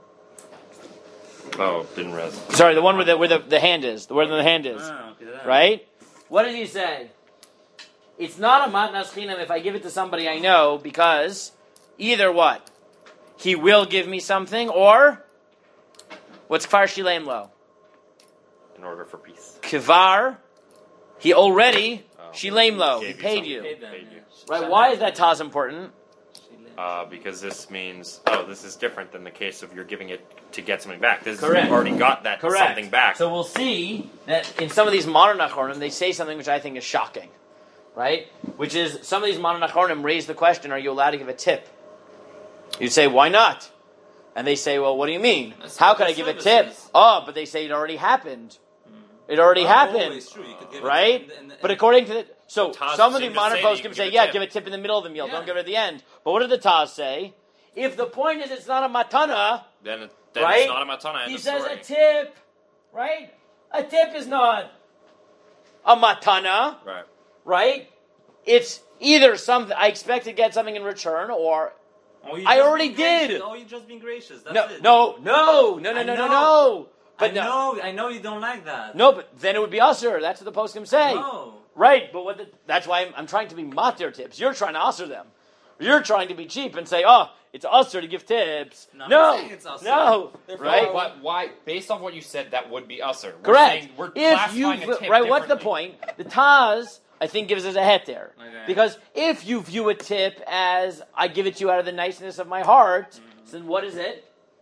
Oh, didn't read. Sorry, the one where the hand is. The word where the hand is. Okay, right? What did he say? It's not a matnas chinam if I give it to somebody I know, because either what? He will give me something, or what's kvar shilem lo? In order for peace. Kvar, he already shilem lo. He paid you. Paid you. Right? Why is that Taz important? Because this means, this is different than the case of you're giving it to get something back. This Correct. You've already got that something back. So we'll see that in some of these modern Achronim, they say something which I think is shocking. Right? Which is, some of these modern Achronim raise the question, are you allowed to give a tip? You'd say, why not? And they say, well, what do you mean? How could I give a tip? Oh, but they say it already happened. It already happened. True. You could give right? it But according to so Taz some of the seem to modern say posts you can can say, give a yeah, tip. give a tip in the middle of the meal. Yeah. Don't give it at the end. But what did the Taz say? If the point is it's not a matana, Then right? it's not a matana. He End of says story. a tip, right? A tip is not a matana, Right. right? It's either something I expect to get something in return, or I already did. Oh, you're just being gracious. That's no, it. no. I know. No. But I know you don't like that. No, but then it would be usher. That's what the poskim say. No. Right, but that's why I'm trying to be matir tips. You're trying to usher them. You're trying to be cheap and say, oh, it's usher to give tips. No, I'm No, saying it's usher. no, right? Why? Based on what you said, that would be usher. Correct. We're If you classifying a tip right, what's the differently. point? The Taz, I think, gives us a het there. Okay. Because if you view a tip as I give it to you out of the niceness of my heart, then what is it?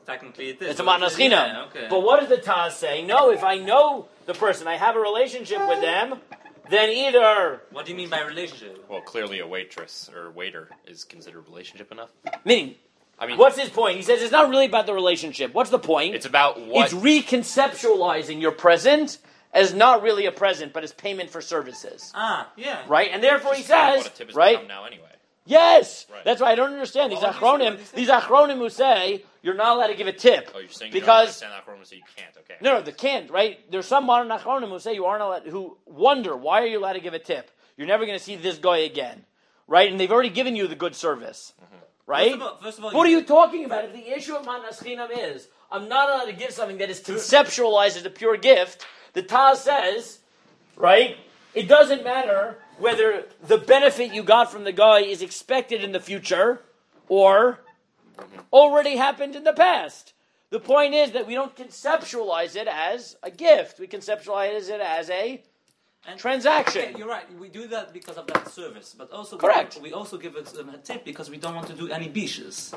technically it is. It's a matnas chinam. Yeah, okay. But what does the Taz say? No, if I know the person, I have a relationship with them, then either... What do you mean by relationship? Well, clearly a waitress or waiter is considered relationship enough. Meaning, I mean, what's his point? He says it's not really about the relationship. What's the point? it's about what... It's reconceptualizing your present as not really a present, but as payment for services. Yeah. Right? And therefore he kind of says, what a tip has right? become now anyway. Yes! Right. That's why I don't understand. These Well, what did you say? achronim who say you're not allowed to give a tip. Oh, you're saying Because- you don't understand acronym, so you can't. Okay. No, they can't, right? There's some modern achronim who say you aren't allowed, who wonder, why are you allowed to give a tip? You're never going to see this guy again. Right? And they've already given you the good service. Right? First of all, What are you talking about? If the issue of matnas chinam is, I'm not allowed to give something that is conceptualized as a pure gift, the Taz says, right, it doesn't matter whether the benefit you got from the guy is expected in the future or already happened in the past. The point is that we don't conceptualize it as a gift. We conceptualize it as a transaction. Okay, you're right. We do that because of that service, but also Correct. We also give it a tip because we don't want to do any bishes.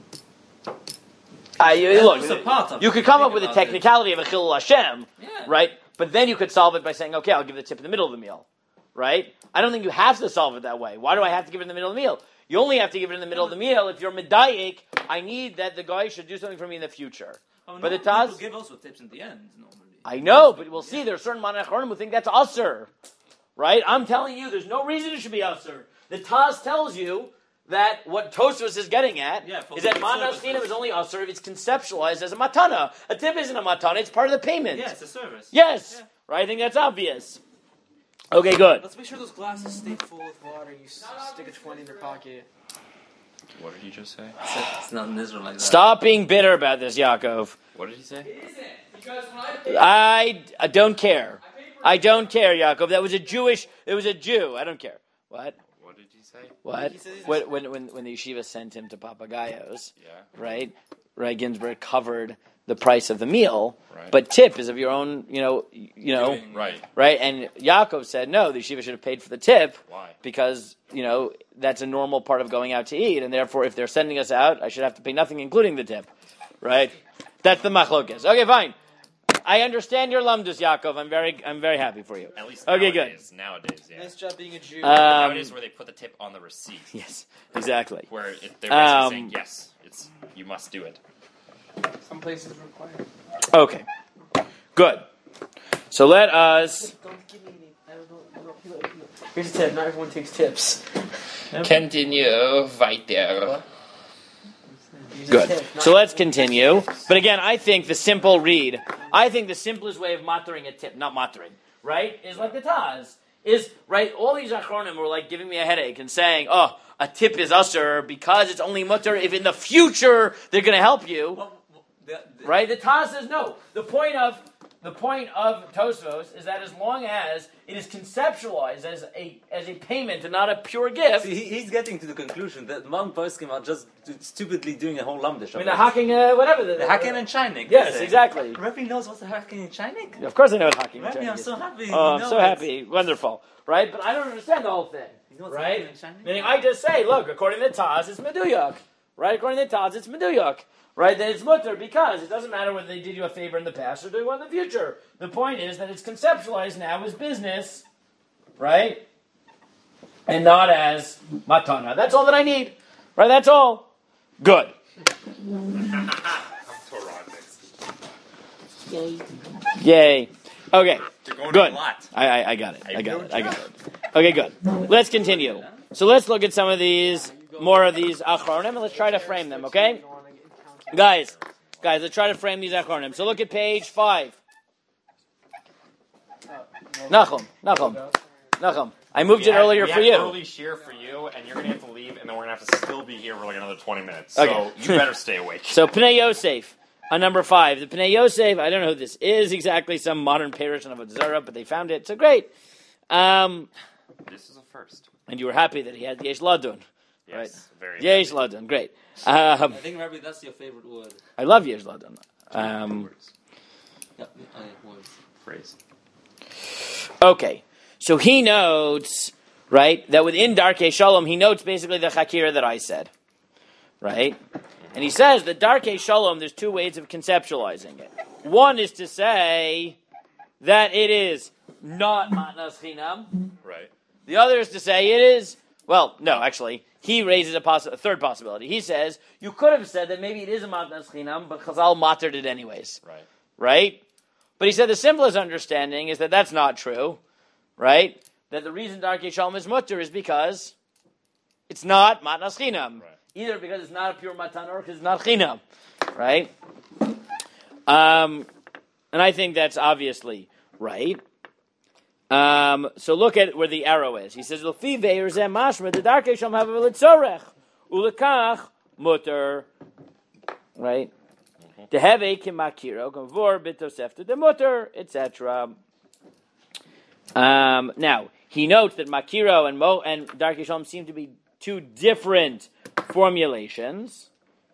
Look, also part of you it. could come up Think with a about it. technicality of a chilul Hashem, Yeah. right? But then you could solve it by saying, okay, I'll give the tip in the middle of the meal, right? I don't think you have to solve it that way. Why do I have to give it in the middle of the meal? You only have to give it in the middle of the meal if you're medayik. I need that the guy should do something for me in the future. Oh, But no, the Taz, people give also tips in the end normally. I know, but we'll see. There are certain manachronim who think that's usher, right? I'm telling you, there's no reason it should be usher. The Taz tells you that what Tosfos is getting at is that matnas chinam is only usher if it's conceptualized as a matana. A tip isn't a matana; it's part of the payment. Yeah, it's a service. Yes, Yeah. right. I think that's obvious. Okay, good. Let's make sure those glasses stay full with water. You stick a 20 in your pocket. What did he just say? It's not in Israel like that. Stop being bitter about this, Yaakov. What did he say? I don't care. I don't care, Yaakov. That was a Jewish. It was a Jew. I don't care. What? What did he say? What? When the yeshiva sent him to Papagayos, Yeah. right? Right, Ginsburg covered the price of the meal, Right. but tip is of your own, Right. right? And Yaakov said, no, the yeshiva should have paid for the tip. Why? Because, that's a normal part of going out to eat, and therefore if they're sending us out, I should have to pay nothing, including the tip. Right? That's the machlokes. Okay, fine. I understand your lumdus, Yaakov. I'm very happy for you. At least Okay, nowadays. Nowadays, yeah. Nice job being a Jew. Nowadays, where they put the tip on the receipt, Yes, exactly. where they're basically saying, yes, you must do it. Some places require. Okay, good. So let us... Don't give me any. Here's a tip. Not everyone takes tips. Continue weiter. Use a Good. tip, not So let's continue. But again, I think the simplest way of mattering a tip, not mattering, right, is like the Taz. Is, right, all these achronim were like giving me a headache and saying, oh, a tip is usher because it's only mutter if in the future they're going to help you. Right? The Taz says no. The point of Tosfos is that as long as it is conceptualized as a payment and not a pure gift. See, he's getting to the conclusion that one poskim are just stupidly doing a whole lamdish. I mean, the hacking, whatever. The hacking and shining. Yes, exactly. Rabbi knows what's the hacking and shining? Of course I know what hacking and Rabbi, shining I'm is. so happy. Oh, I'm You know so it. happy. Wonderful. Right? But I don't understand the whole thing. You know what's Right? hacking and shining? Meaning I just say, look, according to Taz, it's Meduyak. Right? According to Taz, it's Meduyak. Right? Then it's mutter because it doesn't matter whether they did you a favor in the past or do one in the future. The point is that it's conceptualized now as business, right? And not as matana. That's all that I need. Right? That's all. Good. Yay. Okay. You're going Good. a lot. I got it. I got it. Okay, good. Let's continue. So let's look at some of these, more of these achronim, and let's try to frame them, okay? Guys, let's try to frame these achronim. So look at page 5. Nachum. I moved it earlier for you. Early shear for you, and you're going to have to leave, and then we're going to have to still be here for like another 20 minutes. Okay. So you better stay awake. So Pnei Yosef, on number 5. The Pnei Yosef, I don't know who this is exactly, some modern parish of Avodah Zarah, but they found it, so great. This is a first. And you were happy that he had Yesh Ladun. Yes, Right. very Yesh Ladun, great. I think, Rabbi, that's your favorite word. I love Yesh Ladun. words. Words. Phrase. Okay, so he notes, right, that within Darkei Shalom, he notes basically the Chakira that I said, right? And he says that Darkei Shalom, there's two ways of conceptualizing it. One is to say that it is not Matnas Chinam. Right. The other is to say it is, well, no, actually, he raises a third possibility. He says, you could have said that maybe it is a Matnas Chinam, but Chazal matered it anyways. Right. Right? But he said the simplest understanding is that that's not true. Right? That the reason Darkei Shalom is mutter is because it's not Matnas Chinam. Right. Either because it's not a pure Matan or because it's not Chinam. Right? And I think that's obviously right. So look at where the arrow is. He says, "L'fi ve'er zeh mashma the Darkei Shalom have a litzorech ulekach mutter." Right? The heve kimakiro konvor bitosefta the mutter, etc. Now he notes that makiro and Darkei Shalom seem to be two different formulations.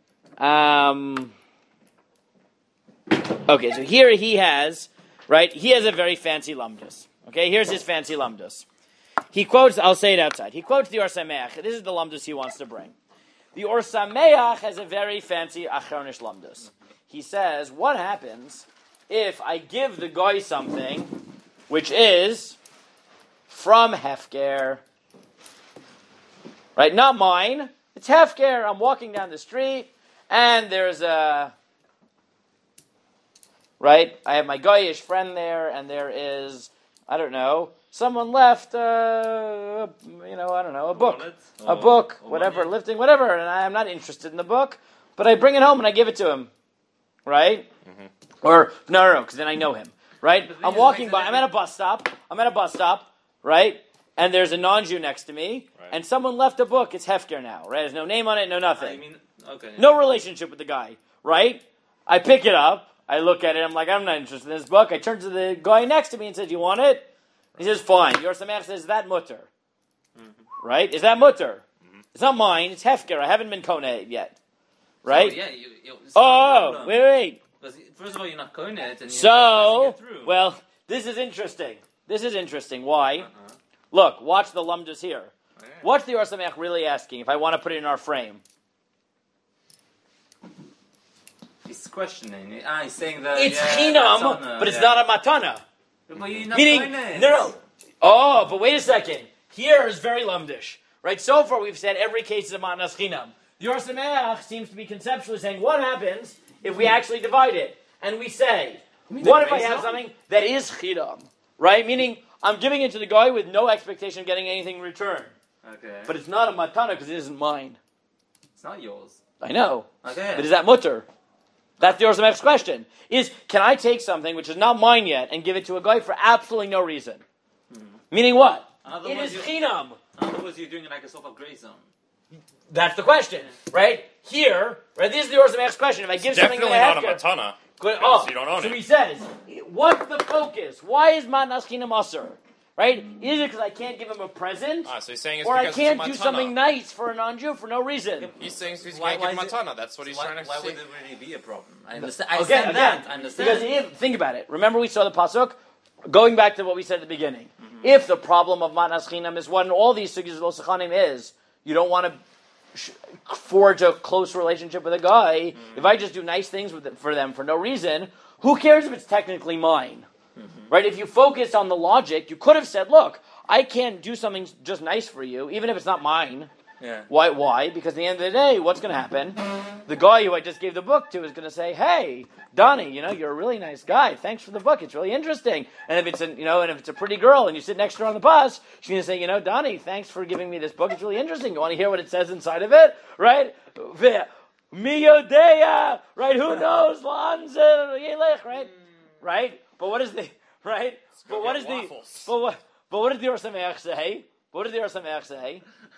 Okay, so here he has, right, he has a very fancy lumdus. Okay, here's his fancy lumdus. He quotes, I'll say it outside, he quotes the Or Sameach. This is the lumdus he wants to bring. The Or Sameach has a very fancy Achronish lumdus. He says, what happens if I give the guy something which is from Hefker? Right, not mine. It's Hefker. I'm walking down the street, and there's a... Right? I have my Goyish friend there, and there is, I don't know, someone left, I don't know, a book. Whatever, lifting, whatever, and I'm not interested in the book, but I bring it home and I give it to him. Right? Mm-hmm. Or, no, because then I know him. Right? I'm walking by, I'm at a bus stop, right? And there's a non-Jew next to me, right. And someone left a book, it's Hefker now, right? There's no name on it, no nothing. Okay. No relationship with the guy, right? I pick it up, I look at it, I'm like, I'm not interested in this book. I turn to the guy next to me and said, you want it? He says, fine. Your Sameach says, is that mutter? Mm-hmm. Right? Is that mutter? Mm-hmm. It's not mine, it's Hefker. I haven't been Koneh yet. Right? So, yeah, wait. Because first of all, you're not Koneh. Well, this is interesting. Why? Uh-huh. Look, watch the lumdus here. Okay. What's the Or Sameach really asking, if I want to put it in our frame? He's questioning. He's saying that it's chinam, but it's not a matana. But you're not Meaning, no. Oh, but wait a second. Here is very lumdish, right? So far, we've said every case is a matnas chinam. The Or Sameach seems to be conceptually saying, what happens if we actually divide it? And we say, what if I have something that is chinam, right? Meaning, I'm giving it to the guy with no expectation of getting anything in return. Okay. But it's not a matana because it isn't mine. It's not yours. I know. Okay. But is that mutter? That's the Or Sameach's question. Can I take something which is not mine yet and give it to a guy for absolutely no reason? Meaning what? It is chinam. In other words, you're doing it like a sort of gray zone. That's the question, right? Here, right? This is the Or Sameach's question. If I give something definitely not a matana. You don't own it. So he says, what's the focus? Why is matnas chinam asur? Right? Is it because I can't give him a present? So he's saying it's or I because can't it's do something nice for a non-Jew for no reason? He's saying he can't give him matana. That's what he's trying to say. Why would there really be a problem? I understand. I understand. Because think about it. Remember we saw the pasuk? Going back to what we said at the beginning. Mm-hmm. If the problem of matnas chinam is what all these sugyas of lo sechanim is, you don't want to forge a close relationship with a guy. Mm-hmm. If I just do nice things for them for no reason, who cares if it's technically mine? Mm-hmm. Right? If you focus on the logic, you could have said, look, I can't do something just nice for you, even if it's not mine. Yeah. Why? Because at the end of the day, what's going to happen? The guy who I just gave the book to is going to say, hey, Donnie, you're a really nice guy. Thanks for the book. It's really interesting. And if it's a pretty girl and you sit next to her on the bus, she's going to say, Donnie, thanks for giving me this book. It's really interesting. You want to hear what it says inside of it? Right? Miyodea, right? Who knows? Right? Right? But what is the right? But what is the but what did the Or Sameach say? What did the Or Sameach say?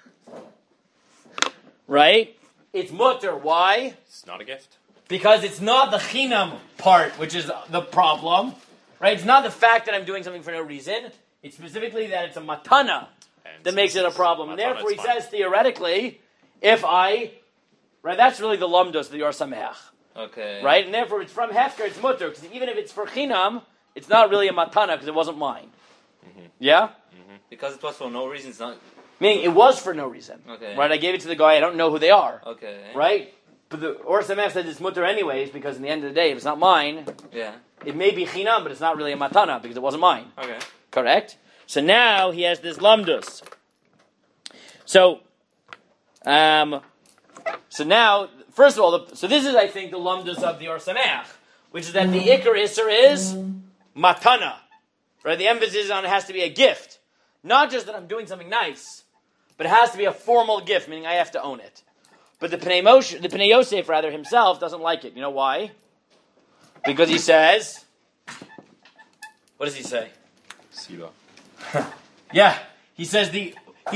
Right? It's mutter. Why? It's not a gift. Because it's not the chinam part, which is the problem. Right? It's not the fact that I'm doing something for no reason. It's specifically that it's a matana that makes it a problem. And therefore, he says theoretically, if I, right, that's really the lumdos of the Or Sameach. Okay. Right? And therefore, it's from Hefker, it's mutter. Because even if it's for chinam, it's not really a matana because it wasn't mine. Mm-hmm. Yeah? Mm-hmm. Because it was for no reason, it's not... Meaning, it was for no reason. Okay. Right? I gave it to the guy, I don't know who they are. Okay. Right? but the Or Samech says it's mutter anyways, because in the end of the day, if it's not mine, Yeah. it may be chinam, but it's not really a matana, because it wasn't mine. Okay. Correct? So now he has this lamdus. So now, first of all, so this is, I think, the lamdus of the Or Samech, which is that the Iker Isser is matana. Right? The emphasis on it has to be a gift. Not just that I'm doing something nice, but it has to be a formal gift, meaning I have to own it. But the Pnei Yosef, rather, himself, doesn't like it. You know why? Because he says, what does he say? Siva. Yeah, he said the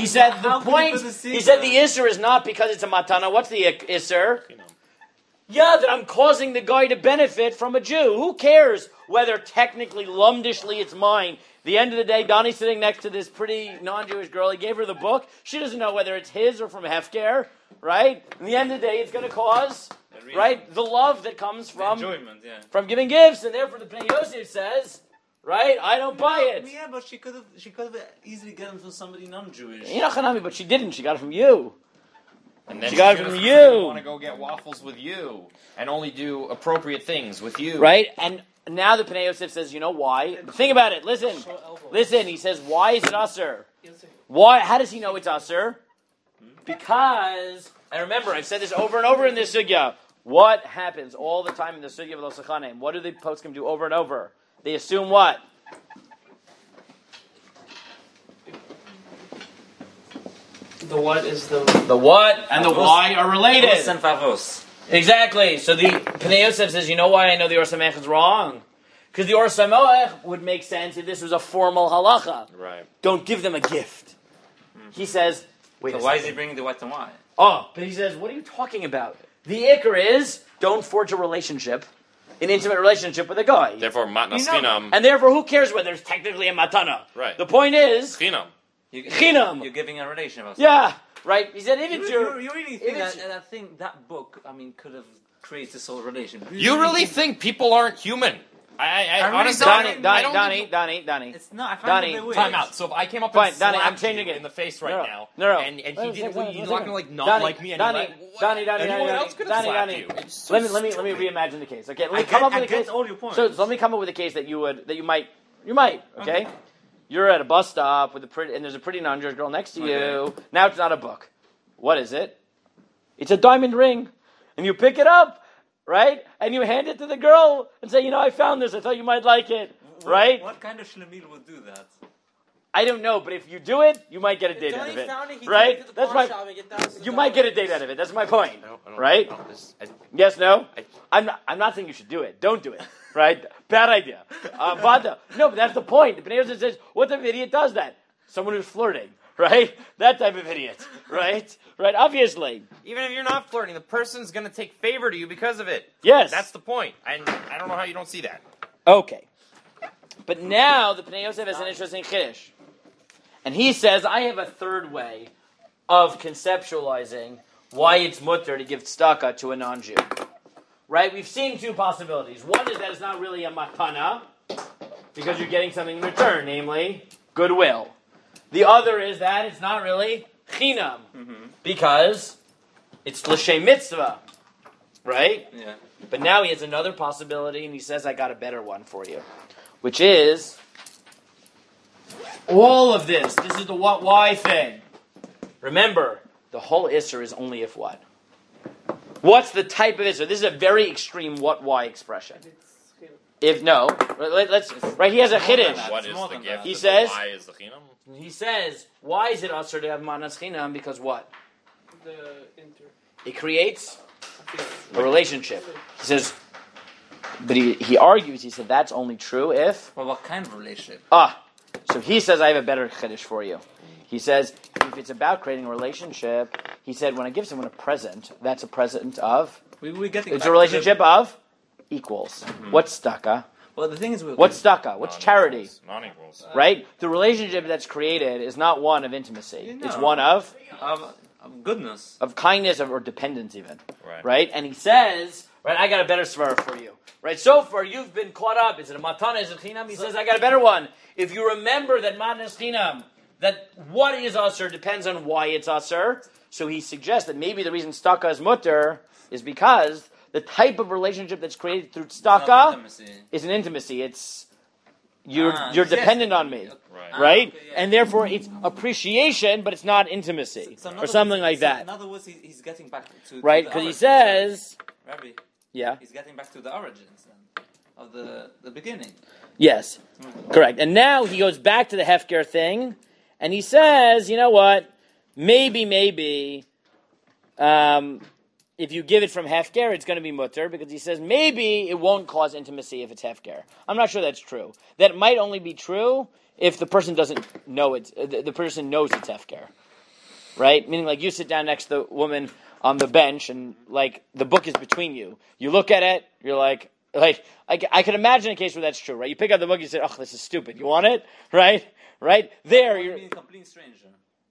Isser is not because it's a matana. What's the Isser? Yeah, that I'm causing the guy to benefit from a Jew. Who cares whether technically, lumdishly, it's mine? The end of the day, Donnie's sitting next to this pretty non-Jewish girl. He gave her the book. She doesn't know whether it's his or from Hefker, right? In the end of the day, it's going to cause, right, the love that comes from enjoyment, from giving gifts. And therefore, the Pnei Yosef says, right, I don't buy it. Yeah, but she could have easily gotten from somebody non-Jewish. Hanami, but she didn't. She got it from you. And then She got it she's from gonna you. want to go get waffles with you and only do appropriate things with you. Right? And now the Pnei Yosef says, you know why? Think about it. Listen. He says, why is it Asr? Why? How does he know it's Asr? Because, and remember, I've said this over and over in this sugya. What happens all the time in the sugya of Lo Sechanim? What do the poskim do over and over? They assume what? The what is the what and the why are related. Vos and favos. Exactly. So the Pnei Yosef says, you know why I know the Or Samech is wrong? Because the Or Samech would make sense if this was a formal halacha. Right. Don't give them a gift. He says, wait So a why is second. he bringing the what and why? Oh, but he says, what are you talking about? The Iker is, don't forge a relationship, an intimate relationship with a guy. Therefore, matnas chinam. And therefore, who cares whether it's technically a matana? Right. The point is, Chinam. Chinam. You're giving a relation. About Yeah, right. He said, if it's your... you really if think it's- that? And I think that book, could have created this whole relation. You really think people aren't human? I really honestly, don't. Donnie. It's not. I find Donnie, it a bit weird. Time out. So if I came up Fine, and Donnie, slapped I'm changing you it. in the face right now, No. and he didn't, he's not gonna like not Donnie, like me Donnie, anyway. Donnie, Anyone else could have slapped you. It's so Let me stupid. reimagine the case. Okay, let me I come up with a get case. all your points. So let me come up with a case that you might. Okay, you're at a bus stop with and there's a pretty non-Jewish girl next to you. Okay. Now it's not a book. What is it? It's a diamond ring, and you pick it up. Right? And you hand it to the girl and say, I found this. I thought you might like it. Right? What kind of shlemil would do that? I don't know, but if you do it, you might get a date out of it. Right? That's my... You might get a date out of it. That's my point. I don't- Right? Yes, no? I'm not saying you should do it. Don't do it. Right? Bad idea. But that's the point. The Pnei Yosef says, what type of idiot does that? Someone who's flirting. Right? That type of idiot. Right? Right? Obviously. Even if you're not flirting, the person's going to take favor to you because of it. Yes. That's the point. And I don't know how you don't see that. Okay. But now the Pnei Yosef has an interesting chiddush. And he says, I have a third way of conceptualizing why it's mutter to give tzedakah to a non-Jew. Right? We've seen two possibilities. One is that it's not really a matana, because you're getting something in return, namely goodwill. The other is that it's not really chinam, because it's l'shem mitzvah. Right? Yeah. But now he has another possibility, and he says, I got a better one for you. Which is, all of this is the what, why thing. Remember, the whole Isser is only if what. What's the type of Isser? This is a very extreme what, why expression. If no, right, he has a chiddush. What is more the than gift? that. He and says- why is the chinam? He says, why is it Asr to have manas chinam? Because what? It creates a relationship. He says, but he argues, he said, that's only true if... Well, what kind of relationship? So he says, I have a better chiddush for you. He says, if it's about creating a relationship, he said, when I give someone a present, that's a present of... We're getting. It's back a relationship of equals. What's tzedakah? Well, the thing is, What's tzedakah? What's charity? Non-equals. Right? The relationship that's created is not one of intimacy. It's one of goodness. kindness or dependence even. Right. Right? And he says, right, I got a better svara for you. Right? So far, you've been caught up. Is it a matana? Is it chinam? He says, I got a better one. If you remember that matana is chinam, that what is asr depends on why it's asr, So he suggests that maybe the reason tzedakah is mutter is because the type of relationship that's created through tzedakah is an intimacy. It's you're dependent on me, right? Okay, yeah. And therefore it's appreciation, but it's not intimacy or something like that, In other words, he's getting back to right? the Because he origins, says, right? Rabbi, yeah, he's getting back to the origins then, of the beginning. yes, correct. And now he goes back to the hefker thing, and he says, you know what? Maybe. If you give it from hefker, it's going to be mutter, because he says maybe it won't cause intimacy if it's hefker. I'm not sure that's true. That might only be true if the person doesn't know it. The person knows it's hefker, right? Meaning, like, you sit down next to the woman on the bench, and like the book is between you. You look at it, you're like I can imagine a case where that's true, right? You pick up the book, you say, "Oh, this is stupid. You want it?" Right? There, Or you're you mean a complete stranger?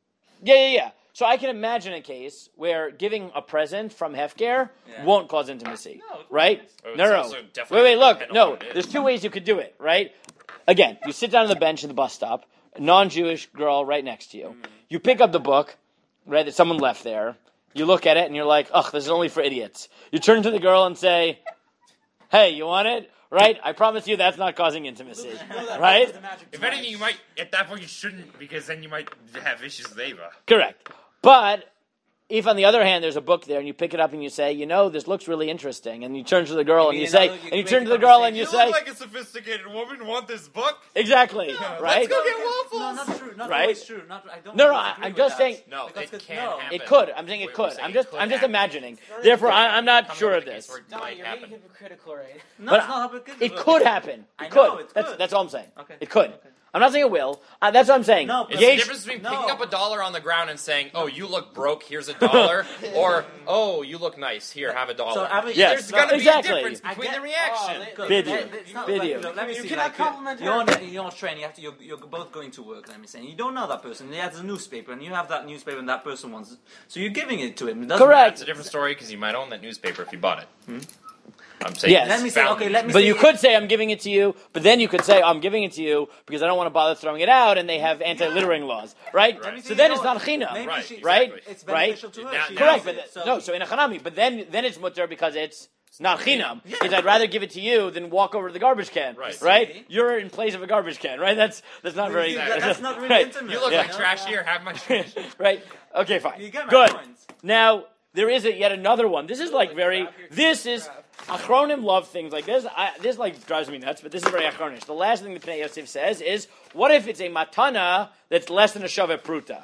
Yeah. So I can imagine a case where giving a present from hefker won't cause intimacy, right? Oh, it's No. also definitely Wait, look, depend on no. what it is. There's two ways you could do it, right? Again, you sit down on the bench in the bus stop, a non-Jewish girl right next to you. You pick up the book, right, that someone left there. You look at it and you're like, ugh, this is only for idiots. You turn to the girl and say, hey, you want it? Right? I promise you that's not causing intimacy. Right? If anything, you might at that point you shouldn't, because then you might have issues later. Correct. But if, on the other hand, there's a book there and you pick it up and you say, this looks really interesting, and you turn to the girl and you say, You look like a sophisticated woman. Want this book? Exactly, right? Let's go get waffles. No, not true. Not Right? always true. I don't. No, disagree I'm with just that. saying. No, Because it can happen. It could. I'm saying it could. I'm just imagining. Therefore, I'm not sure of this. Donnie, you're being hypocritical, right? No, But it's not hypocritical. it could happen. I It know, could. it could. That's all I'm saying. Okay. It could. Okay. I'm not saying it will. That's what I'm saying. No, but It's the Yesh- difference between No. picking up $1 on the ground and saying, "Oh, you look broke. Here's $1," or "Oh, you look nice. Here, have $1." So, I mean, Yes. There's got to Exactly. be a difference I between get- the reaction. Video. Video. Let me You see. cannot Like, compliment you're her. on your train. You're both going to work. Let me say. You don't know that person. He has a newspaper, and you have that newspaper, and that person wants it. So you're giving it to him. It doesn't Correct. It's a different story because you might own that newspaper if you bought it. I'm saying, Yes. Let me say. found Okay. it. Let me. But say you could say I'm giving it to you, but then you could say I'm giving it to you because I don't want to bother throwing it out, and they have anti-littering laws, right? Right. So then it's not chinam, Maybe Right, she- right? It's Right? beneficial to her. Now- She now- Correct, knows but it. so in a chanami, but then it's mutter because it's not chinam. Because I'd rather give it to you than walk over to the garbage can, Right. See? You're in place of a garbage can, right? That's not very. That's not really right. intimate. You look Yeah. like trash here. Have my trash. Right? Okay, fine. You get my Good. point. Now there is yet another one. This is like very. This is Achronim love things like this. This like drives me nuts, but this is very Achronish. The last thing the Pnei Yosef says is, what if it's a matana that's less than a shavet pruta?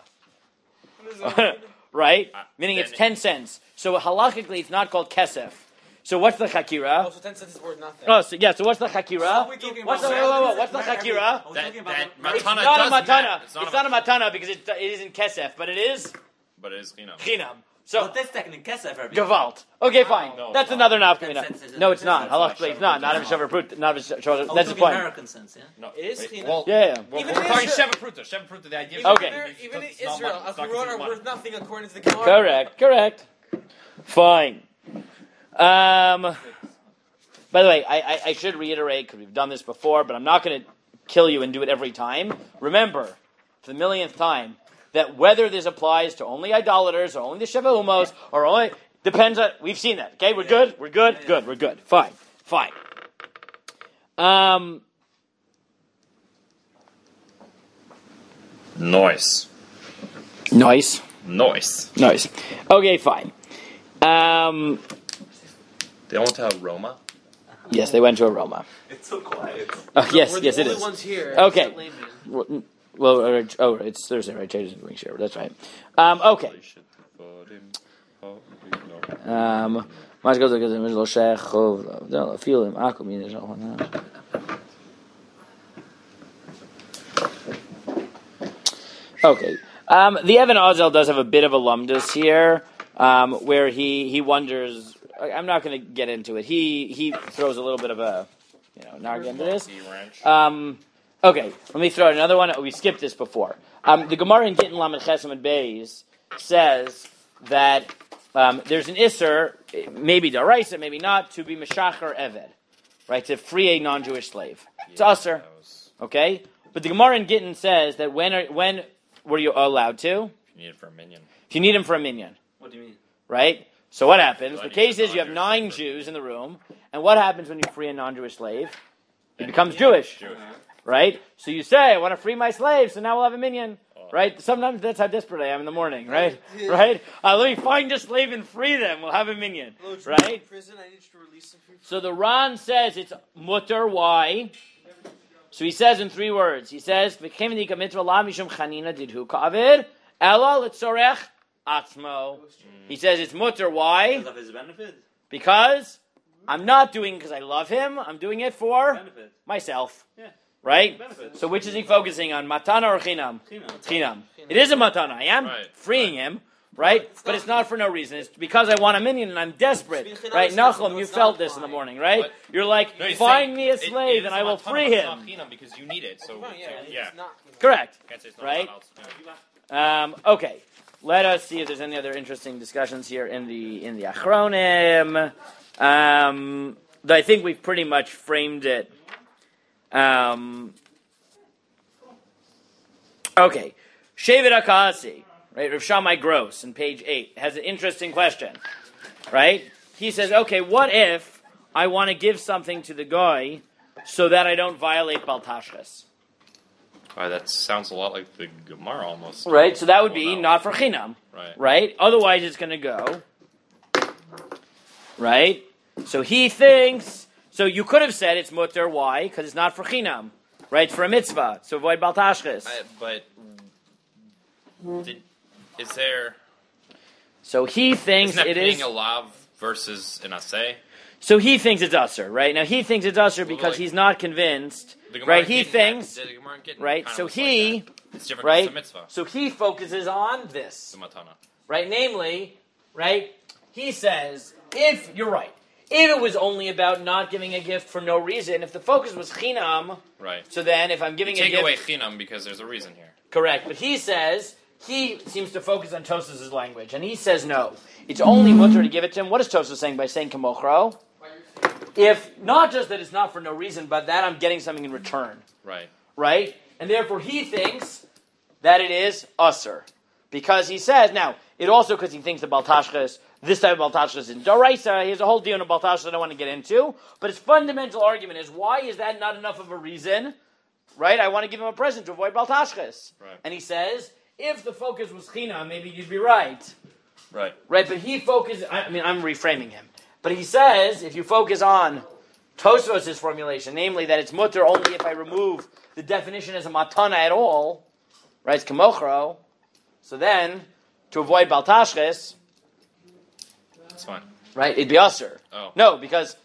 Right? Meaning it's then 10 cents. So halachically, it's not called kesef. So what's the chakira? Oh, so 10 cents is worth nothing. Oh, so what's the chakira? we talking What's the about? what's the chakira? That It's matana not a doesn't matana. matter. It's not a matana because it isn't kesef, but it is But it is, chinam. So So that's technically kesef. Rabbi. Gevalt. Okay, fine. No, That's it's another Ten nafkamina. cents is- No, it's not. that's Halachically, it's not. Not of a shaver prut. Not of a shaver. Oh, That's we're the talking point. American sense, yeah. No, It is wait, chinam. well, Yeah. Well, Even we're in talking Israel- Sheva Pruta. Sheva Pruta, the idea. Even Okay. Even in It's not Israel, money. It's not Asperot considered are money. worth nothing according to the Gemara. Correct. Fine. By the way, I should reiterate, because we've done this before, but I'm not going to kill you and do it every time. Remember, for the millionth time, that whether this applies to only idolaters or only the Sheva Humos or only depends on. We've seen that. Okay, we're good. We're good. Good. We're good. Fine. Noise. Nice. Okay, fine. They went to Roma. Yes, they went to Aroma. It's so quiet. Yes, We're yes, the it only is. ones here. Okay. except Laban. Well, it's Thursday, right? Jade isn't doing share. That's right. Okay. Mas goes because there's no shech of no feel him. Akum yin is okay. The Evan Ozel does have a bit of a lumdus here, where he wonders. I'm not going to get into it. He throws a little bit of a narg into this. Okay, let me throw out another one. We skipped this before. The Gemara in Gittin Lamed Chesam and Beis says that there's an Isser, maybe Daraisa, maybe not, to be Meshacher Eved, right, to free a non-Jewish slave. It's Usser, okay? But the Gemara in Gittin says that when were you allowed to? You need it for a minion. If you need him for a minyan, What do you mean? right? So what happens? Do I The need case a is you have non-Jewish 9 slave? Jews in the room, and what happens when you free a non-Jewish slave? He And- becomes yeah, Jewish, Jewish. right? So you say, I want to free my slave, so now we'll have a minyan. Right? Sometimes that's how desperate I am in the morning, right? Right? Let me find a slave and free them. We'll have a minyan. Right? In prison, I need you to release him from So the Ran says it's mutter. Why? So he says in 3 words. He says, "V'kem v'nika mitzvah la mishum chanina didhu ka'avir ela l'tzorech atzmo." He says it's mutter. Why? Because of his benefit. Because I'm not doing because I love him. I'm doing it for Benefit. myself. Yeah. Right? Benefit. So which is he focusing on? Matana or chinam? Chinam. Chinam. It is a matana. I am Right. freeing him, right? But it's not for no reason. It's because I want a minyan and I'm desperate, It's right? chinam, Nachum, no, you it's felt not this in the fine. morning, right? What? You're like, No, he's find saying me a it slave is and I will matana, free but it's him. not chinam because you need it. So Yeah, yeah. it's not. Correct. Can't say it's not Right? allowed else. Okay. Let us see if there's any other interesting discussions here in the Achronim. Though I think we've pretty much framed it. Okay. Shevet HaKahasi, right? Rav Shammai Gross in page 8 has an interesting question, right? He says, okay, what if I want to give something to the guy so that I don't violate Baltashkas? That sounds a lot like the Gemara almost. Right? So that would Well, be no. not for chinam. Right. Right? Otherwise it's going to go. Right? So he thinks, so you could have said it's mutter. Why? Because it's not for chinam. Right? It's for a mitzvah. So avoid Baltashkas. But is there? So he thinks Isn't that it paying is. a lav versus an assay? So he thinks it's usher, right? Now he thinks it's usher because like- he's not convinced, The Gemara right? He getting thinks, at- the Gemara getting right? kind So of was he, like that. It's different. right? It's a mitzvah. So he focuses on this, It's a matana. right? Namely, right? He says, if you're right, if it was only about not giving a gift for no reason, if the focus was chinam, Right. so then if I'm giving a Take gift, away chinam because there's a reason here. correct. But he says he seems to focus on Tosas' language, and he says no, it's only mutter to give it to him. What is Tosas saying by saying kamochro? If not just that it's not for no reason, but that I'm getting something in return, Right. right? And therefore he thinks that it is usher. Because he says, now, it also because he thinks the Baltashkas, this type of Baltashkas is in Doraisa, he has a whole deal on Baltashkas I don't want to get into, but his fundamental argument is, why is that not enough of a reason, right? I want to give him a present to avoid Baltashkas. Right. And he says, if the focus was China, maybe you'd be right. Right. Right, but he focuses, I mean, I'm reframing him. But he says, if you focus on Tosfos' formulation, namely that it's mutter only if I remove the definition as a matana at all, right, it's kamochro, so then, to avoid baltashches, That's fine. right, it'd be usher. Oh. No, because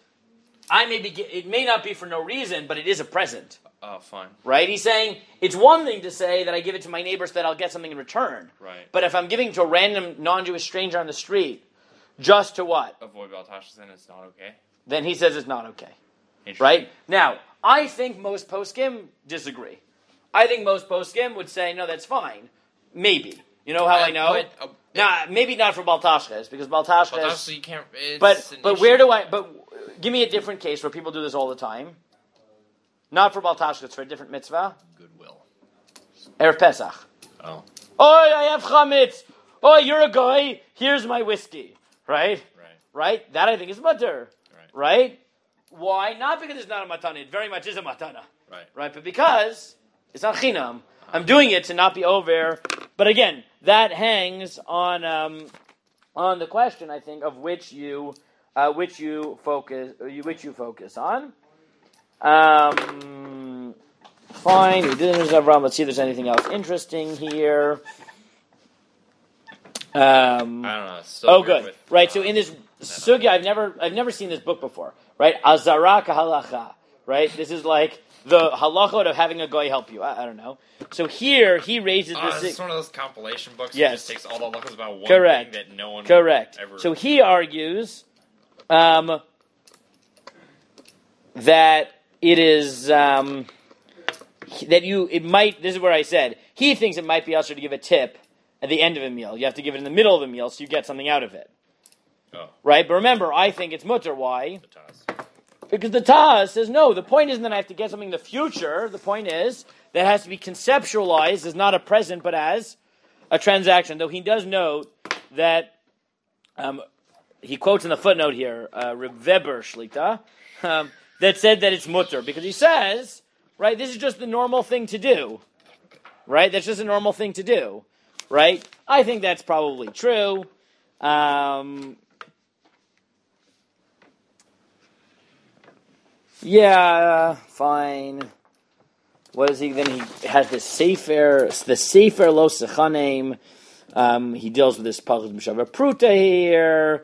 it may not be for no reason, but it is a present, Oh, fine. right? He's saying, it's one thing to say that I give it to my neighbor so that I'll get something in return. Right. But if I'm giving to a random non-Jewish stranger on the street, just to what? Avoid Baltashas, then it's not okay. Then he says it's not okay. Interesting. Right? Now, I think most poskim disagree. I think most poskim would say, no, that's fine. Maybe. You know how I know? Nah, maybe not for Baltashches, because Baltashches... Baltashas, you can't. It's But an where issue. do I... But give me a different case where people do this all the time. Not for Baltashches, for a different mitzvah. Goodwill. Erev Pesach. Oh. Oh, I have chametz. Oh, you're a guy. Here's my whiskey. Right? Right. Right? That I think is mutter. Right? Why? Not because it's not a matana. It very much is a matana. Right. Right? But because it's not chinam, I'm doing it to not be over. But again, that hangs on the question, I think, of which you focus on. Fine. We did Avram. Let's see if there's anything else interesting here. I don't know. It's still Oh, weird good. with, Right. So in this sugya, I've never seen this book before. Right. Azara kahalacha. Right. This is like the halachot of having a guy help you. I don't know. So here he raises this. it's one of those compilation books. Yes. That just takes all the halachas about one Correct. thing that no one Correct. ever. So he argues that it is it might. This is where I said he thinks it might be usher to give a tip at the end of a meal. You have to give it in the middle of a meal so you get something out of it. Oh. Right? But remember, I think it's mutter. Why? The Taz. Because the Taz says, no, the point isn't that I have to get something in the future. The point is that it has to be conceptualized as not a present, but as a transaction, though he does note that he quotes in the footnote here, Reb Weber Shlita, that said that it's mutter, because he says, right, this is just the normal thing to do, right? That's just a normal thing to do, right? I think that's probably true. Yeah, fine. What is he? Then he has the Sefer Lo Sechanim. He deals with this Pachas B'Shavar Pruta here.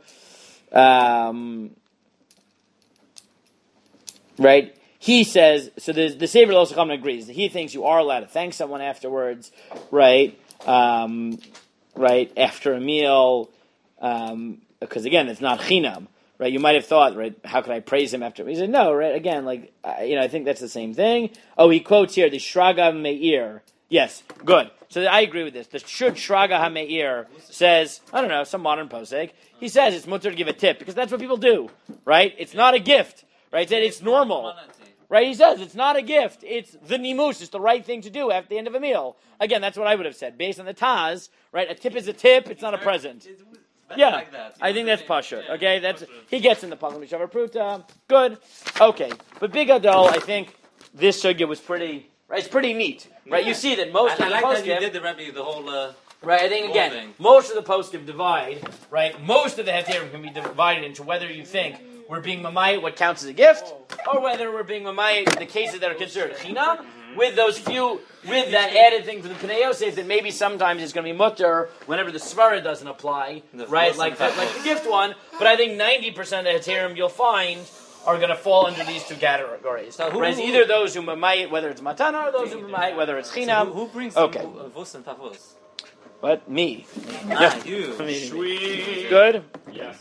Right? He says, so the Sefer Lo Sechanim agrees that he thinks you are allowed to thank someone afterwards, right? Right, after a meal, because again, it's not chinam. Right, you might have thought, right, how could I praise him after? He said, no, right, again, like, I think that's the same thing. Oh, he quotes here, the Shraga Meir. Yes, good. So I agree with this. The Shraga HaMeir says, I don't know, some modern posek, he says it's mutter to give a tip, because that's what people do, right? It's not a gift, right? It's normal. Right, he says, it's not a gift, it's the nimush, it's the right thing to do at the end of a meal. Again, that's what I would have said. Based on the Taz, right, a tip is a tip, it's not a present. Yeah, like that, I think that's Pashut. Okay, he gets in the Pachas B'Shavar Pruta. Good. Okay, but Big Adol, I think this sugya was pretty. Right, it's pretty neat. Right, you see that most of the I like poskim, that you did the Rebbe the whole. Right, I think again, most of the poskim divide. Right, most of the hetirim can be divided into whether you think we're being mamayit what counts as a gift, or whether we're being mamayit the cases that are considered chinam. With those few, with that added thing from the Pnei Yosef, that maybe sometimes it's going to be mutter whenever the svara doesn't apply, right? Like the gift one. But I think 90% of the heterim you'll find are going to fall under these two categories. So right? Either those who mamayit, whether it's matana, or those who mamayit, whether it's chinam. So who brings vos and tavos? What? Me. Ah, you. Sweet. Good? Yeah.